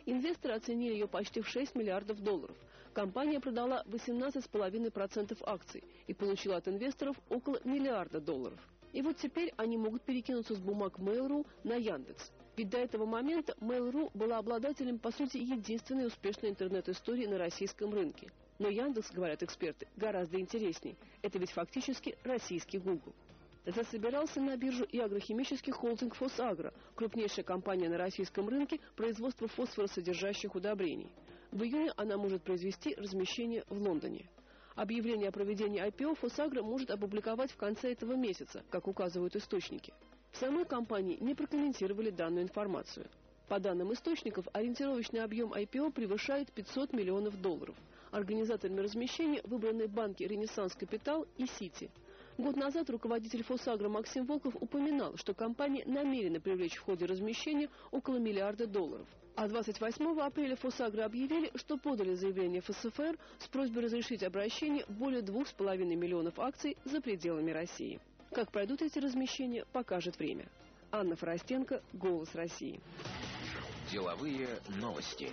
Инвесторы оценили ее почти в $6 миллиардов. Компания продала 18,5% акций и получила от инвесторов около $1 миллиарда. И вот теперь они могут перекинуться с бумаг Mail.ru на Яндекс. Ведь до этого момента Mail.ru была обладателем, по сути, единственной успешной интернет-истории на российском рынке. Но Яндекс, говорят эксперты, гораздо интересней. Это ведь фактически российский Google. Засобирался на биржу и агрохимический холдинг «Фосагро», крупнейшая компания на российском рынке производства фосфоросодержащих удобрений. В июне она может произвести размещение в Лондоне. Объявление о проведении IPO «Фосагро» может опубликовать в конце этого месяца, как указывают источники. В самой компании не прокомментировали данную информацию. По данным источников, ориентировочный объем IPO превышает $500 миллионов. Организаторами размещения выбраны банки «Ренессанс Капитал» и «Сити». Год назад руководитель «Фосагро» Максим Волков упоминал, что компания намерена привлечь в ходе размещения около $1 миллиарда. А 28 апреля «Фосагро» объявили, что подали заявление в ФСФР с просьбой разрешить обращение более 2,5 миллионов акций за пределами России. Как пройдут эти размещения, покажет время. Анна Форостенко, «Голос России». Деловые новости.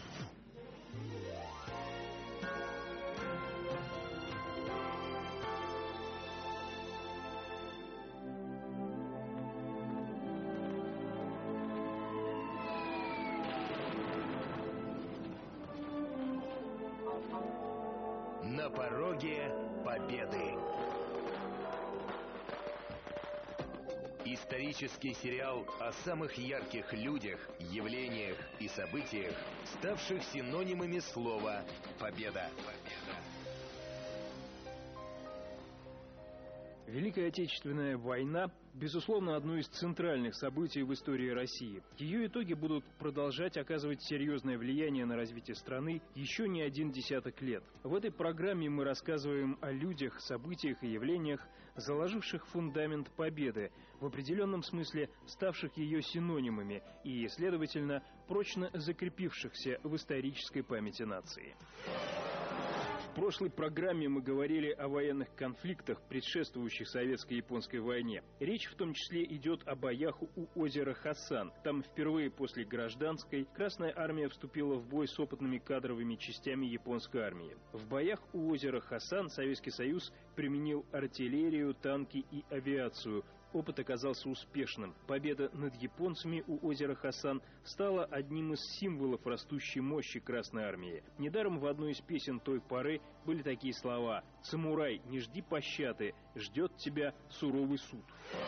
На пороге победы. Исторический сериал о самых ярких людях, явлениях и событиях, ставших синонимами слова «победа». Великая Отечественная война – безусловно, одно из центральных событий в истории России. Ее итоги будут продолжать оказывать серьезное влияние на развитие страны еще не один десяток лет. В этой программе мы рассказываем о людях, событиях и явлениях, заложивших фундамент победы, в определенном смысле ставших ее синонимами и, следовательно, прочно закрепившихся в исторической памяти нации. В прошлой программе мы говорили о военных конфликтах, предшествующих советско-японской войне. Речь в том числе идет о боях у озера Хасан. Там впервые после гражданской Красная армия вступила в бой с опытными кадровыми частями японской армии. В боях у озера Хасан Советский Союз применил артиллерию, танки и авиацию. Опыт оказался успешным. Победа над японцами у озера Хасан стала одним из символов растущей мощи Красной армии. Недаром в одной из песен той поры были такие слова: «Самурай, не жди пощады, ждет тебя суровый суд».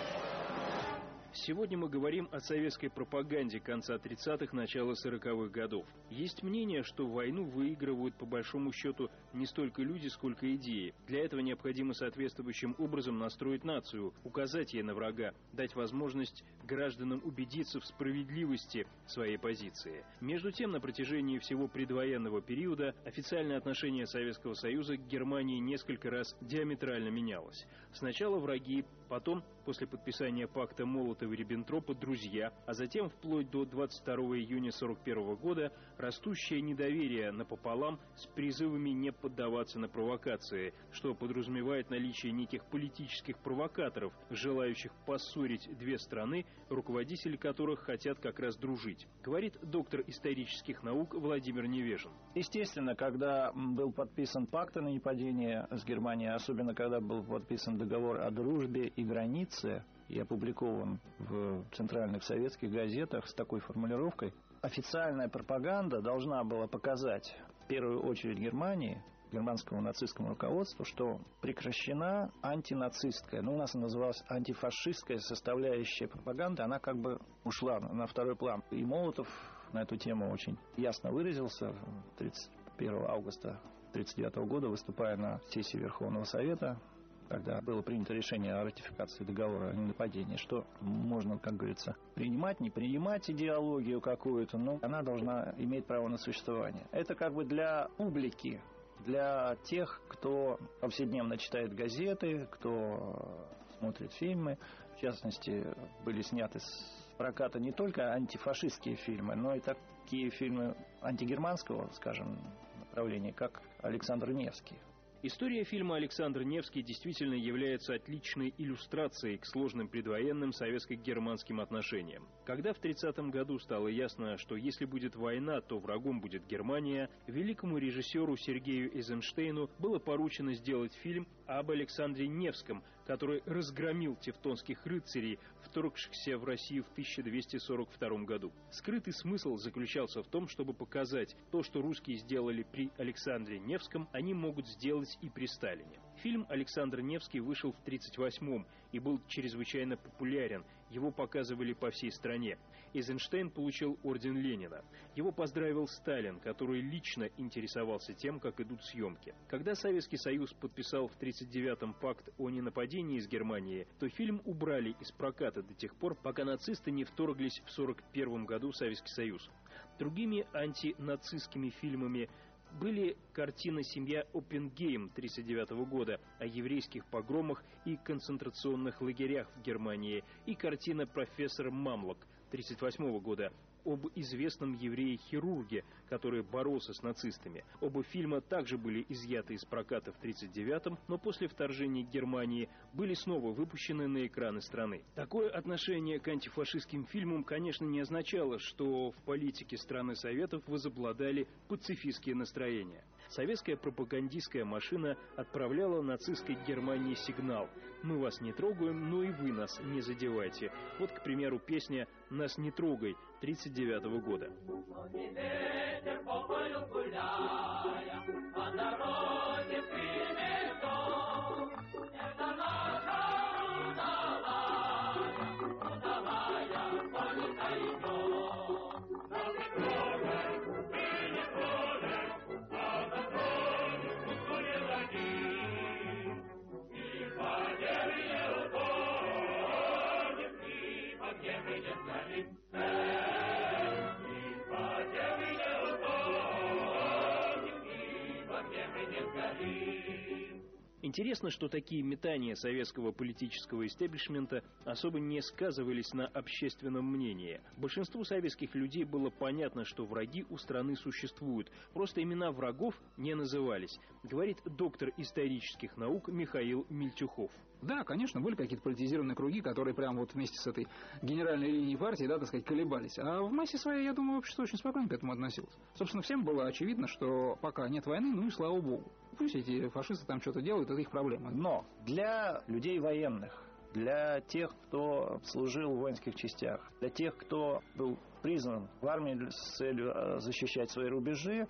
Сегодня мы говорим о советской пропаганде конца 30-х, начала 40-х годов. Есть мнение, что войну выигрывают по большому счету не столько люди, сколько идеи. Для этого необходимо соответствующим образом настроить нацию, указать ей на врага, дать возможность гражданам убедиться в справедливости своей позиции. Между тем, на протяжении всего предвоенного периода официальное отношение Советского Союза к Германии несколько раз диаметрально менялось. Сначала враги, потом, после подписания пакта Молотова-Риббентропа, друзья, а затем, вплоть до 22 июня 1941 года, растущее недоверие напополам с призывами не поддаваться на провокации, что подразумевает наличие неких политических провокаторов, желающих поссорить две страны, руководители которых хотят как раз дружить, говорит доктор исторических наук Владимир Невежин. Естественно, когда был подписан пакт о ненападении с Германией, особенно когда был подписан договор о дружбе и границе и опубликован в центральных советских газетах с такой формулировкой, официальная пропаганда должна была показать в первую очередь Германии, германскому нацистскому руководству, что прекращена антинацистская, у нас она называлась антифашистская составляющая пропаганды, она как бы ушла на второй план. И Молотов на эту тему очень ясно выразился 31 августа 1939 года, выступая на сессии Верховного Совета, когда было принято решение о ратификации договора о ненападении, что можно, как говорится, принимать, не принимать идеологию какую-то, но она должна иметь право на существование. Это как бы для публики, для тех, кто повседневно читает газеты, кто смотрит фильмы. В частности, были сняты с проката не только антифашистские фильмы, но и такие фильмы антигерманского, скажем, направления, как Александр Невский. История фильма «Александр Невский» действительно является отличной иллюстрацией к сложным предвоенным советско-германским отношениям. Когда в 1930 году стало ясно, что если будет война, то врагом будет Германия, великому режиссеру Сергею Эйзенштейну было поручено сделать фильм об Александре Невском, который разгромил тевтонских рыцарей, вторгшихся в Россию в 1242 году. Скрытый смысл заключался в том, чтобы показать то, что русские сделали при Александре Невском, они могут сделать и при Сталине. Фильм «Александр Невский» вышел в 1938-м и был чрезвычайно популярен. Его показывали по всей стране. Эйзенштейн получил орден Ленина. Его поздравил Сталин, который лично интересовался тем, как идут съемки. Когда Советский Союз подписал в 1939-м пакт о ненападении с Германией, то фильм убрали из проката до тех пор, пока нацисты не вторглись в 1941 году в Советский Союз. Другими антинацистскими фильмами были картина «Семья Оппенгейм» 1939 года о еврейских погромах и концентрационных лагерях в Германии и картина «Профессор Мамлок» 1938 года об известном еврее-хирурге, который боролся с нацистами. Оба фильма также были изъяты из проката в 1939-м, но после вторжения Германии были снова выпущены на экраны страны. Такое отношение к антифашистским фильмам, конечно, не означало, что в политике страны Советов возобладали пацифистские настроения. Советская пропагандистская машина отправляла нацистской Германии сигнал: «Мы вас не трогаем, но и вы нас не задевайте». Вот, к примеру, песня «Нас не трогай» 1939 года. Интересно, что такие метания советского политического истеблишмента особо не сказывались на общественном мнении. Большинству советских людей было понятно, что враги у страны существуют, просто имена врагов не назывались, говорит доктор исторических наук Михаил Мельтюхов. Да, конечно, были какие-то политизированные круги, которые прямо вот вместе с этой генеральной линией партии, да, так сказать, колебались. А в массе своей, я думаю, общество очень спокойно к этому относилось. Собственно, всем было очевидно, что пока нет войны, ну и слава богу. Пусть эти фашисты там что-то делают, это их проблема. Но для людей военных, для тех, кто служил в воинских частях, для тех, кто был призван в армии с целью защищать свои рубежи,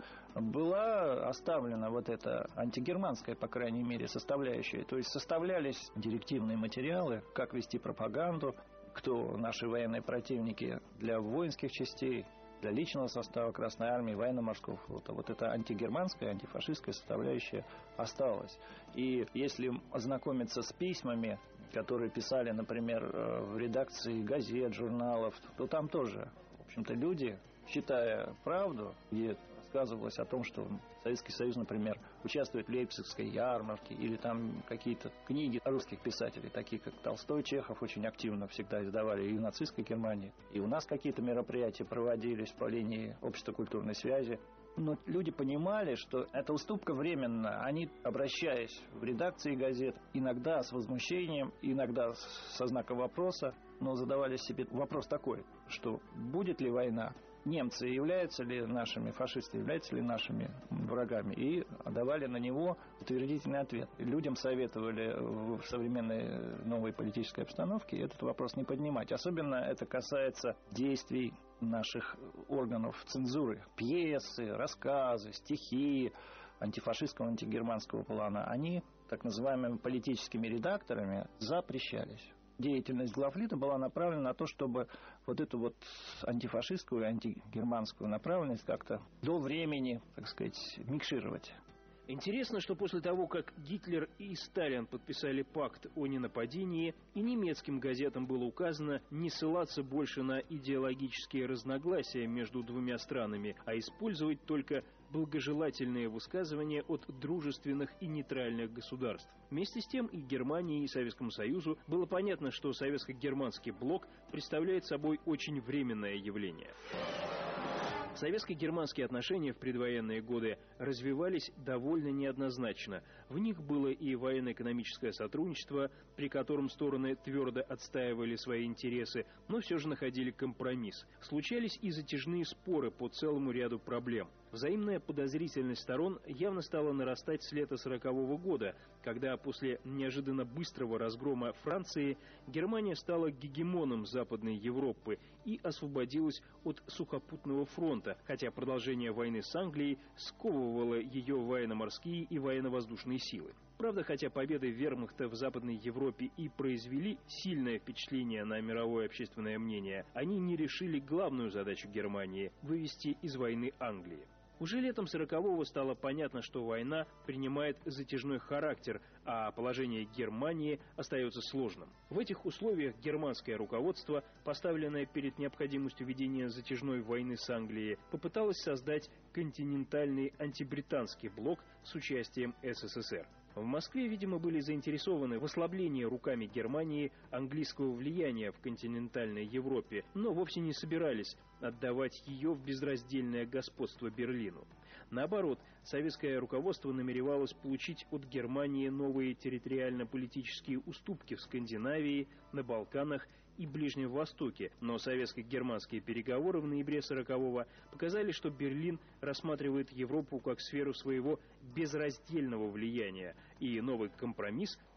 была оставлена вот эта антигерманская, по крайней мере, составляющая. То есть составлялись директивные материалы, как вести пропаганду, кто наши военные противники для воинских частей, для личного состава Красной Армии, военно-морского флота. Вот эта антигерманская, антифашистская составляющая осталась. И если ознакомиться с письмами, которые писали, например, в редакции газет, журналов, то там тоже, в общем-то, люди, читая правду, где рассказывалось о том, что Советский Союз, например, участвует в Лейпцигской ярмарке, или там какие-то книги русских писателей, такие как Толстой, Чехов, очень активно всегда издавали и в нацистской Германии. И у нас какие-то мероприятия проводились по линии общества культурной связи. Но люди понимали, что это уступка временная. Они, обращаясь в редакции газет, иногда с возмущением, иногда со знаком вопроса, но задавали себе вопрос такой, что будет ли война, немцы являются ли нашими, фашисты являются ли нашими врагами, и давали на него утвердительный ответ. Людям советовали в современной новой политической обстановке этот вопрос не поднимать. Особенно это касается действий наших органов цензуры. Пьесы, рассказы, стихи антифашистского, антигерманского плана, они так называемыми политическими редакторами запрещались. Деятельность главлита была направлена на то, чтобы вот эту вот антифашистскую, антигерманскую направленность как-то до времени, так сказать, микшировать. Интересно, что после того, как Гитлер и Сталин подписали пакт о ненападении, и немецким газетам было указано не ссылаться больше на идеологические разногласия между двумя странами, а использовать только благожелательные высказывания от дружественных и нейтральных государств. Вместе с тем и Германии, и Советскому Союзу было понятно, что советско-германский блок представляет собой очень временное явление. Советско-германские отношения в предвоенные годы развивались довольно неоднозначно. В них было и военно-экономическое сотрудничество, при котором стороны твердо отстаивали свои интересы, но все же находили компромисс. Случались и затяжные споры по целому ряду проблем. Взаимная подозрительность сторон явно стала нарастать с лета 1940-го года, когда после неожиданно быстрого разгрома Франции Германия стала гегемоном Западной Европы и освободилась от сухопутного фронта, хотя продолжение войны с Англией сковывало ее военно-морские и военно-воздушные силы. Правда, хотя победы вермахта в Западной Европе и произвели сильное впечатление на мировое общественное мнение, они не решили главную задачу Германии – вывести из войны Англии. Уже летом 1940-го стало понятно, что война принимает затяжной характер, а положение Германии остается сложным. В этих условиях германское руководство, поставленное перед необходимостью ведения затяжной войны с Англией, попыталось создать континентальный антибританский блок с участием СССР. В Москве, видимо, были заинтересованы в ослаблении руками Германии английского влияния в континентальной Европе, но вовсе не собирались отдавать ее в безраздельное господство Берлину. Наоборот, советское руководство намеревалось получить от Германии новые территориально-политические уступки в Скандинавии, на Балканах и Ближнем Востоке, но советско-германские переговоры в ноябре 1940-го показали, что Берлин рассматривает Европу как сферу своего безраздельного влияния, и новый компромисс